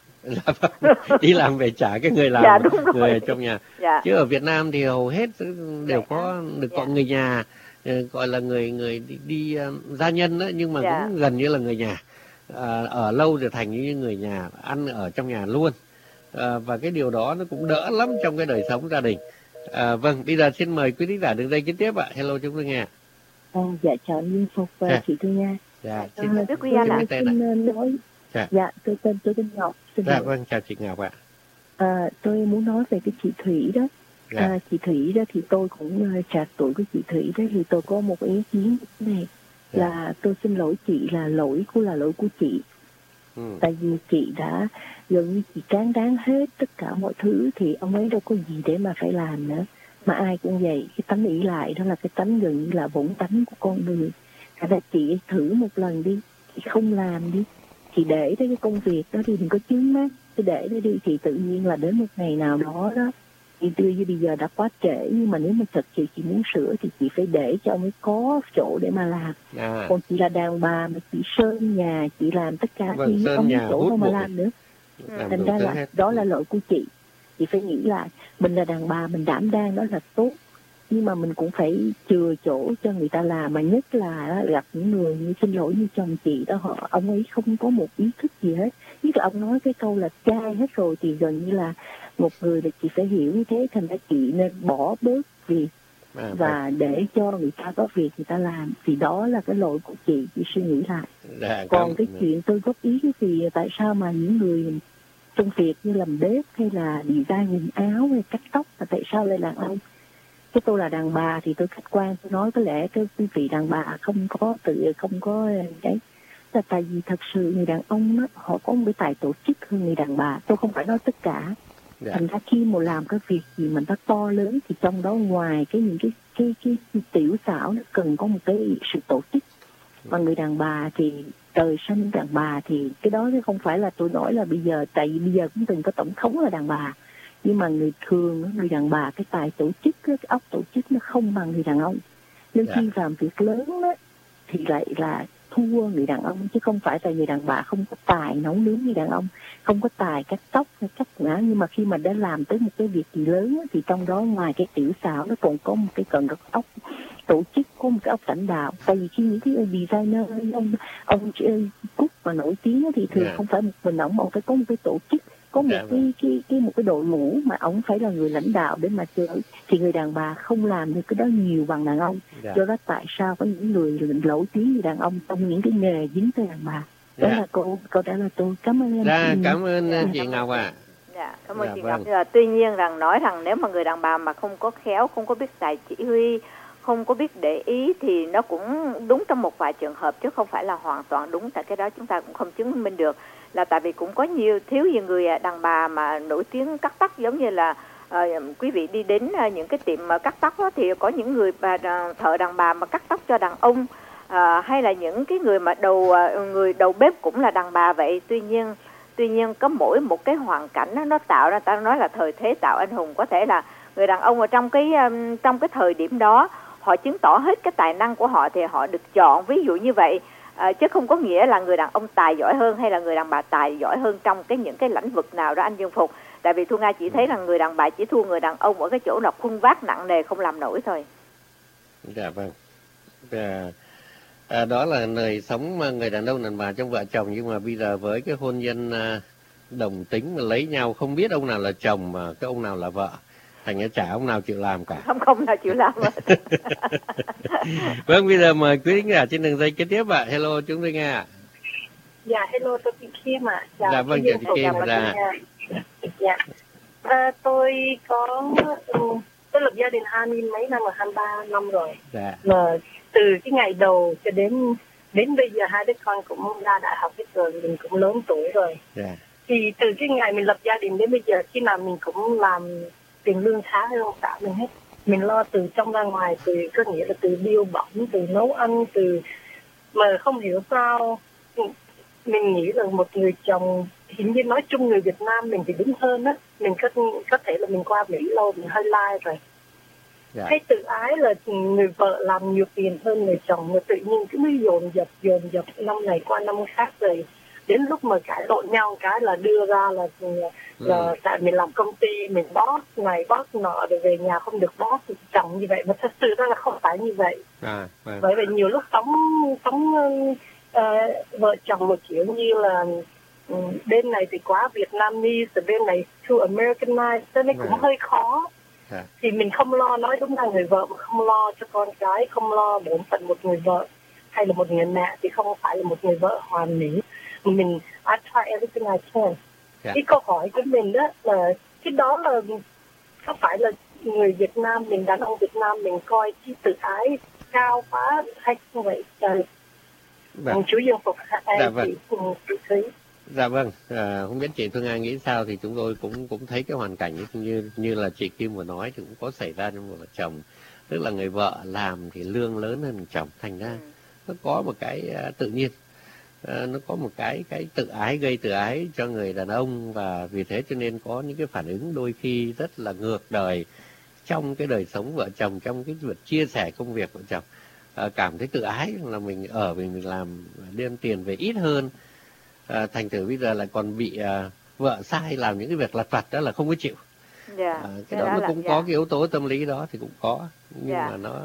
S1: Đi làm về trả cái người làm,
S2: dạ, đúng rồi.
S1: người ở trong nhà.
S2: Dạ.
S1: Chứ ở Việt Nam thì hầu hết đều dạ. có được dạ. có người nhà, gọi là người người đi, đi uh, gia nhân đó, nhưng mà dạ. cũng gần như là người nhà. À, ở lâu rồi thành như người nhà, ăn ở trong nhà luôn. À, và cái điều đó nó cũng đỡ lắm trong cái đời sống gia đình. À, vâng, bây giờ xin mời quý thính giả đường dây kế tiếp ạ. Hello, chúng tôi nghe.
S15: À, dạ chào anh Nguyên Phục và à. chị Thu Nga.
S1: Dạ,
S2: xin mời quý anh ạ.
S15: Xin nói. Dạ. dạ, tôi tên tôi tên Ngọc. Xin
S1: dạ, vâng, chào chị Ngọc ạ.
S15: À, tôi muốn nói về cái chị Thủy đó. Dạ. À, chị Thủy đó thì tôi cũng uh, trạc tuổi của chị Thủy đó, thì tôi có một ý kiến này dạ. là tôi xin lỗi chị, là lỗi của là lỗi của chị. Ừ. Tại vì chị đã gần như chị cán đáng hết tất cả mọi thứ, thì ông ấy đâu có gì để mà phải làm nữa. Mà ai cũng vậy, cái tánh ỷ lại đó là cái tánh gần như là bổn tánh của con người. Thành ra chị thử một lần đi, chị không làm đi, chị để tới cái công việc đó đi, đừng có chướng mắt, chị để đó đi, thì tự nhiên là đến một ngày nào đó đó, thì tuy như bây giờ đã quá trễ, nhưng mà nếu mà thật sự chị muốn sửa thì chị phải để cho ông ấy có chỗ để mà làm. À. Còn chị là đàn bà mà chị sơn nhà, chị làm tất cả
S1: vâng,
S15: thì ông ấy chỗ đâu mà làm nữa. Thành ra là hết. Đó là lỗi của chị. Chị phải nghĩ lại, mình là đàn bà, mình đảm đang đó là tốt, nhưng mà mình cũng phải chừa chỗ cho người ta làm. Mà nhất là gặp những người như xin lỗi như chồng chị đó, họ ông ấy không có một ý thức gì hết. Nhất là ông nói cái câu là trai hết rồi, thì gần như là một người là chị phải hiểu như thế. Thành ra chị nên bỏ bớt việc à, và để cho người ta có việc người ta làm, thì đó là cái lỗi của chị, chị suy nghĩ lại.
S1: Dạ,
S15: còn cái ơn. Chuyện tôi góp ý thì tại sao mà những người trong việc như làm bếp hay là design quần áo hay cắt tóc là tại sao lại là ông? Cái tôi là đàn bà thì tôi khách quan tôi nói có lẽ cái quý vị đàn bà không có tự không có cái là tại vì thật sự người đàn ông đó, họ có một cái tài tổ chức hơn người đàn bà. Tôi không phải nói tất cả. Dạ. Thành ra khi mà làm cái việc gì mình nó to lớn thì trong đó ngoài cái những cái cái cái, cái tiểu xảo nó cần có một cái sự tổ chức. Còn người đàn bà thì trời sinh đàn bà thì cái đó không phải là tôi nói là bây giờ, tại vì bây giờ cũng từng có tổng thống là đàn bà, nhưng mà người thường người đàn bà cái tài tổ chức cái óc tổ chức nó không bằng người đàn ông, nên khi làm việc lớn đó, thì lại là thua người đàn ông, chứ không phải là người đàn bà không có tài nấu nướng như đàn ông, không có tài cắt tóc hay cắt ngã, nhưng mà khi mà đã làm tới một cái việc gì lớn đó, thì trong đó ngoài cái tiểu xảo nó còn có một cái cần cái óc tổ chức, có một cái óc lãnh đạo. Tại vì khi những cái designer ông ông Cúc mà nổi tiếng thì thường yeah. không phải một mình ông, ông phải có một cái tổ chức, có một yeah. cái cái cái một cái đội ngũ mà ông phải là người lãnh đạo để mà chơi, thì người đàn bà không làm được cái đó nhiều bằng đàn ông. Yeah. Do đó tại sao có những người nổi tiếng như đàn ông trong những cái nghề dính tới đàn bà. Đó yeah. là câu câu trả lời tôi. Cảm ơn em.
S1: Dạ, cảm ơn yeah. chị Ngọc ạ. À.
S2: Dạ, cảm ơn
S1: dạ,
S2: chị
S1: vâng.
S2: Ngọc. À, tuy nhiên rằng nói rằng nếu mà người đàn bà mà không có khéo, không có biết tài chỉ huy, không có biết để ý thì nó cũng đúng trong một vài trường hợp, chứ không phải là hoàn toàn đúng. Tại cái đó chúng ta cũng không chứng minh được, là tại vì cũng có nhiều thiếu nhiều người đàn bà mà nổi tiếng cắt tóc, giống như là uh, quý vị đi đến uh, những cái tiệm uh, cắt tóc đó, thì có những người bà uh, thợ đàn bà mà cắt tóc cho đàn ông, uh, hay là những cái người mà đầu uh, người đầu bếp cũng là đàn bà vậy. Tuy nhiên tuy nhiên có mỗi một cái hoàn cảnh đó, nó tạo ra, ta nói là thời thế tạo anh hùng. Có thể là người đàn ông ở trong cái um, trong cái thời điểm đó họ chứng tỏ hết cái tài năng của họ thì họ được chọn, ví dụ như vậy. À, chứ không có nghĩa là người đàn ông tài giỏi hơn hay là người đàn bà tài giỏi hơn trong cái những cái lĩnh vực nào đó, anh Dương Phục. Tại vì Thu Nga chỉ thấy là người đàn bà chỉ thua người đàn ông ở cái chỗ là khuân vác nặng nề không làm nổi thôi.
S1: Dạ vâng. À, à, đó là đời sống mà người đàn ông đàn bà trong vợ chồng, nhưng mà bây giờ với cái hôn nhân à, đồng tính mà lấy nhau không biết ông nào là chồng mà cái ông nào là vợ, thành ra chả ông nào chịu làm cả.
S2: Không không nào chịu làm hết.
S1: Vâng, bây giờ mời quý khán giả trên đường dây kế tiếp ạ. Hello, chúng tôi nghe ạ.
S16: Dạ, hello, tôi chị Kim ạ.
S1: Dạ, dạ vâng, chào chị Kim. Dạ.
S16: Dạ. À, tôi có tôi lập gia đình hai mươi mấy năm, rồi hai mươi ba năm rồi. Dạ. Mà từ cái ngày đầu cho đến đến bây giờ hai đứa con cũng ra đại học hết rồi, mình cũng lớn tuổi rồi. Dạ. Thì từ cái ngày mình lập gia đình đến bây giờ, khi nào mình cũng làm tiền lương khá hơn cả mình hết. Mình lo từ trong ra ngoài, từ có nghĩa là từ bill bỏng, từ nấu ăn, từ mà không hiểu sao mình nghĩ là một người chồng, hình như nói chung người Việt Nam mình thì đúng hơn á, mình có có thể là mình qua Mỹ lâu mình hơi lai rồi. Yeah. Hay tự ái là người vợ làm nhiều tiền hơn người chồng, mà tự nhiên cứ mới dồn dập dồn dập năm này qua năm khác, rồi đến lúc mà cãi lộn nhau cái là đưa ra là là ừ. tại mình làm công ty mình boss này boss nọ, rồi về nhà không được boss chồng như vậy, mà thật sự ra là không phải như vậy. À, à. Bởi vì nhiều lúc sống sống uh, vợ chồng một kiểu như là um, bên này thì quá Vietnamese, rồi bên này too Americanized, cho nên cũng à. hơi khó. À. Thì mình không lo, nói đúng là người vợ mà không lo cho con cái, không lo bổn phận một người vợ hay là một người mẹ thì không phải là một người vợ hoàn mỹ. Mình I try everything I can. Yeah. Cái câu hỏi của mình đó là cái đó là có phải là người Việt Nam mình, đàn ông Việt Nam mình coi cái tự ái cao quá hay không vậy? Vâng. Chú Dương Phục hay dạ, vâng. chị, chị thấy?
S1: Dạ vâng, à, không biết chị Phương Nga nghĩ sao, thì chúng tôi cũng cũng thấy cái hoàn cảnh như như là chị Kim vừa nói thì cũng có xảy ra trong một vợ chồng, tức là người vợ làm thì lương lớn hơn người chồng, thành ra ừ. nó có một cái uh, tự nhiên. À, nó có một cái cái tự ái, gây tự ái cho người đàn ông, và vì thế cho nên có những cái phản ứng đôi khi rất là ngược đời trong cái đời sống vợ chồng, trong cái việc chia sẻ công việc vợ chồng. À, cảm thấy tự ái là mình ở vì mình làm đem tiền về ít hơn, à, thành thử bây giờ lại còn bị à, vợ sai làm những cái việc lặt vặt, đó là không có chịu. Yeah, à, cái đó, đó nó cũng dạ. có cái yếu tố tâm lý đó thì cũng có, nhưng yeah. mà nó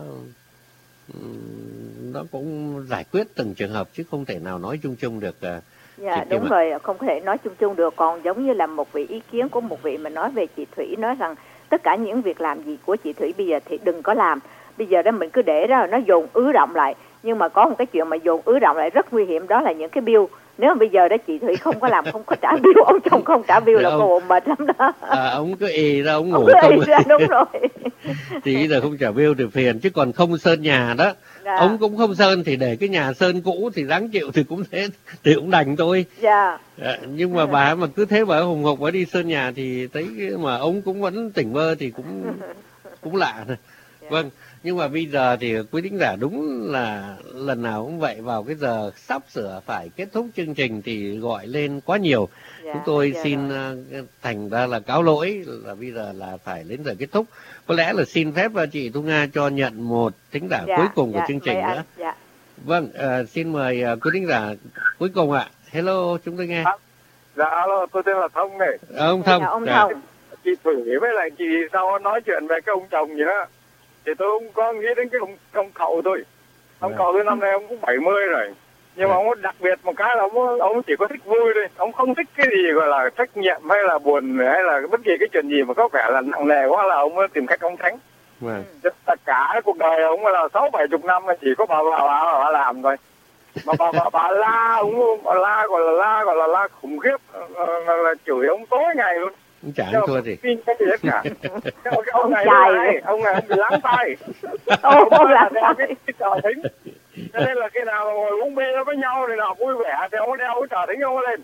S1: nó cũng giải quyết từng trường hợp chứ không thể nào nói chung chung được. Uh,
S2: dạ đúng rồi, không thể nói chung chung được. Còn giống như là một vị ý kiến của một vị mà nói về chị Thủy, nói rằng tất cả những việc làm gì của chị Thủy bây giờ thì đừng có làm. bây giờ đó mình cứ để đó nó dồn ứ động lại. Nhưng mà có một cái chuyện mà dồn ứ động lại rất nguy hiểm, đó là những cái bill. Nếu mà bây giờ đó chị Thủy không có làm, không có trả bill, ông chồng không trả bill là
S1: ông,
S2: cô mệt lắm đó.
S1: À, ông cứ ì ra, ông ngủ
S2: ông cứ
S1: không.
S2: ì ra, đúng rồi.
S1: Thì bây giờ không trả bill thì phiền, chứ còn không sơn nhà đó. Dạ. Ông cũng không sơn thì để cái nhà sơn cũ thì ráng chịu thì cũng thế, thì cũng đành thôi.
S2: Dạ.
S1: À, nhưng mà bà mà cứ thế bà hùng hục bà đi sơn nhà thì thấy mà ông cũng vẫn tỉnh bơ thì cũng cũng lạ thôi. Dạ. Vâng, nhưng mà bây giờ thì quý thính giả đúng là lần nào cũng vậy, vào cái giờ sắp sửa phải kết thúc chương trình thì gọi lên quá nhiều. Dạ, chúng tôi xin rồi. Thành ra là cáo lỗi là bây giờ là phải đến giờ kết thúc. Có lẽ là xin phép chị Thu Nga cho nhận một thính giả dạ, cuối cùng dạ, của chương trình nữa. Dạ. Vâng, uh, xin mời uh, quý thính giả cuối cùng ạ. Hello, chúng tôi nghe.
S17: À, dạ, alo, tôi tên là Thông này.
S1: À, ông Thông.
S2: Dạ, ông
S1: dạ.
S2: Thông.
S17: Chị Thủy với lại chị sao nói chuyện về cái ông chồng gì đó, thì tôi không có nghĩ đến cái ông, ông cậu thôi. Ông dạ. cậu tôi năm nay ông cũng bảy mươi rồi. Nhưng mà ông đặc biệt một cái là ông, ông chỉ có thích vui thôi. Ông không thích cái gì gọi là trách nhiệm hay là buồn hay là bất kỳ cái chuyện gì mà có vẻ là nặng nề quá là ông tìm cách ông tránh.
S1: Vâng.
S17: Tất cả cuộc đời ông là sáu bảy chục năm chỉ có bà bà, bà, bà làm thôi. Mà bà, bà, bà la, ông bà la gọi là la gọi là la khủng khiếp, là, là chửi ông tối ngày luôn.
S1: Ông chả ăn thua gì.
S17: Cái gì hết cả. Cái, cái ông này này, ông này ông bị lắng tay.
S2: Ông
S17: ông
S2: là
S17: đeo cái, cái trò thính. Cho nên là khi nào ngồi uống bia với nhau thì nào vui vẻ thì ông đeo cái trò thính ông lên.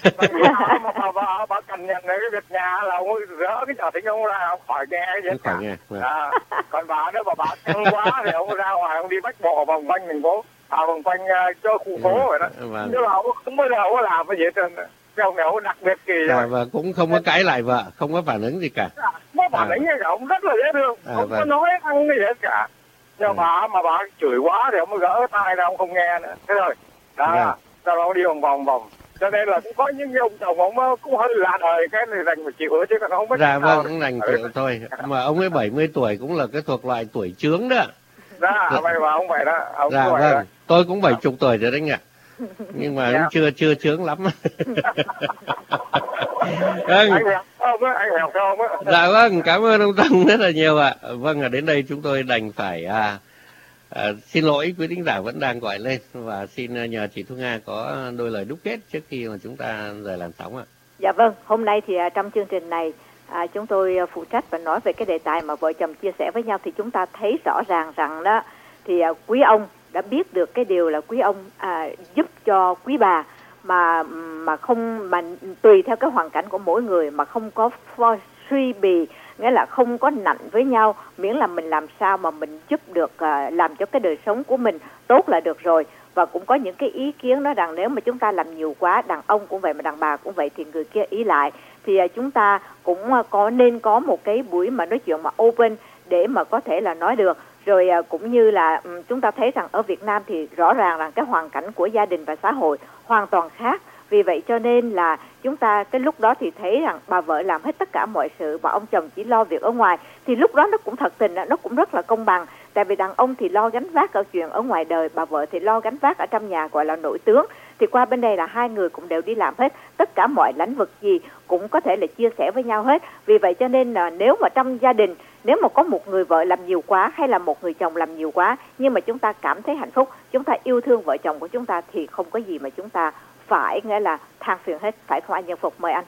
S17: Mà bà, bà, bà cần nhận cái việc nhà là ông rỡ cái trò thính ông ra, ông khỏi nghe cái gì hết cả. À, còn bà đó bà bà căng quá thì ông ra ngoài ông đi bách bộ vòng quanh thành phố, à vòng quanh uh, cho khu phố rồi đó. Chứ là ông không bao giờ ông có làm cái gì hết trơn. Cái ông này ông đặc biệt kỳ rồi.
S1: À, và cũng không có cãi lại vợ, không có phản ứng gì cả.
S17: Không có phản ứng gì cả, ông rất là dễ thương. À, không vâng. có nói ăn cái gì hết cả. Nhưng ừ. bà mà bà chửi quá thì ông mới gỡ tay ra, ông không nghe nữa. Thế rồi, đó, dạ. sau đó ông đi vòng vòng vòng. Cho nên là cũng có những ông chồng ông cũng hơi lạ đời, cái này đành phải chịu chứ còn không biết.
S1: Dạ vâng, cũng đành chịu ừ. thôi. Mà ông ấy bảy mươi tuổi cũng là cái thuộc loại tuổi chướng đó.
S17: Dạ, vậy mà ông vậy đó. Ông
S1: dạ vâng, đó. Tôi cũng bảy chục tuổi rồi đấy ạ. Nhưng mà dạ. cũng chưa chưa chướng lắm. Vâng.
S17: Anh hẹo không á, anh hẹo không á.
S1: Dạ vâng, cảm ơn ông Tâm rất là nhiều ạ. Vâng, đến đây chúng tôi đành phải à, à, xin lỗi quý thính giả vẫn đang gọi lên và xin nhờ chị Thu Nga có đôi lời đúc kết trước khi mà chúng ta rời làn sóng ạ.
S2: Dạ vâng, hôm nay thì à, trong chương trình này à, chúng tôi phụ trách và nói về cái đề tài mà vợ chồng chia sẻ với nhau, thì chúng ta thấy rõ ràng rằng đó thì à, quý ông đã biết được cái điều là quý ông à, giúp cho quý bà mà mà không mà tùy theo cái hoàn cảnh của mỗi người mà không có suy bì, nghĩa là không có nạnh với nhau, miễn là mình làm sao mà mình giúp được à, làm cho cái đời sống của mình tốt là được rồi. Và cũng có những cái ý kiến nói rằng nếu mà chúng ta làm nhiều quá, đàn ông cũng vậy mà đàn bà cũng vậy, thì người kia ý lại, thì à, chúng ta cũng à, có nên có một cái buổi mà nói chuyện mà open để mà có thể là nói được. Rồi à, cũng như là um, chúng ta thấy rằng ở Việt Nam thì rõ ràng rằng cái hoàn cảnh của gia đình và xã hội hoàn toàn khác. Vì vậy cho nên là chúng ta cái lúc đó thì thấy rằng bà vợ làm hết tất cả mọi sự và ông chồng chỉ lo việc ở ngoài. Thì lúc đó nó cũng thật tình, nó cũng rất là công bằng. Tại vì đàn ông thì lo gánh vác ở chuyện ở ngoài đời, bà vợ thì lo gánh vác ở trong nhà gọi là nội tướng. Thì qua bên đây là hai người cũng đều đi làm hết, tất cả mọi lĩnh vực gì cũng có thể là chia sẻ với nhau hết. Vì vậy cho nên là nếu mà trong gia đình, nếu mà có một người vợ làm nhiều quá hay là một người chồng làm nhiều quá, nhưng mà chúng ta cảm thấy hạnh phúc, chúng ta yêu thương vợ chồng của chúng ta, thì không có gì mà chúng ta phải nghĩa là than phiền hết, phải không anh Nhân Phục? Mời anh.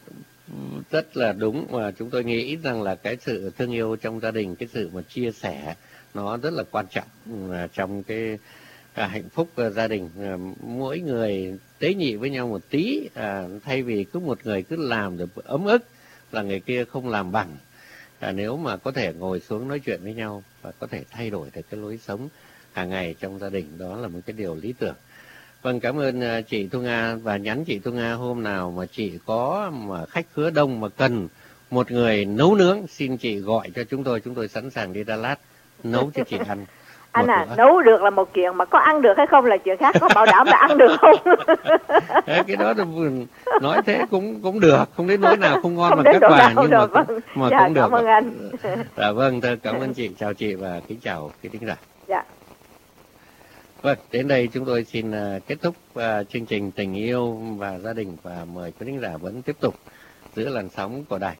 S1: Rất là đúng, và chúng tôi nghĩ rằng là cái sự thương yêu trong gia đình, cái sự mà chia sẻ nó rất là quan trọng trong cái à, hạnh phúc à, gia đình. À, mỗi người tế nhị với nhau một tí, à, thay vì cứ một người cứ làm được ấm ức là người kia không làm bằng. À, nếu mà có thể ngồi xuống nói chuyện với nhau và có thể thay đổi được cái lối sống hàng ngày trong gia đình, đó là một cái điều lý tưởng. Vâng, cảm ơn uh, chị Thu Nga, và nhắn chị Thu Nga hôm nào mà chị có mà khách khứa đông mà cần một người nấu nướng, xin chị gọi cho chúng tôi, chúng tôi sẵn sàng đi Đà Lạt nấu cho chị ăn.
S2: Anh à, bữa. Nấu được là một chuyện, mà có ăn được hay không là chuyện khác, có bảo đảm là ăn được không?
S1: Thế, cái đó là nói thế cũng cũng được, không đến nỗi nào không ngon bằng các bà, nhưng mà, vâng. cũng, mà dạ, cũng được.
S2: Cảm ơn anh.
S1: Dạ vâng, thưa, cảm ơn chị, chào chị và kính chào quý thính giả.
S2: Dạ.
S1: Vâng, đến đây chúng tôi xin uh, kết thúc uh, chương trình Tình Yêu và Gia Đình, và mời quý thính giả vẫn tiếp tục giữ làn sóng của đài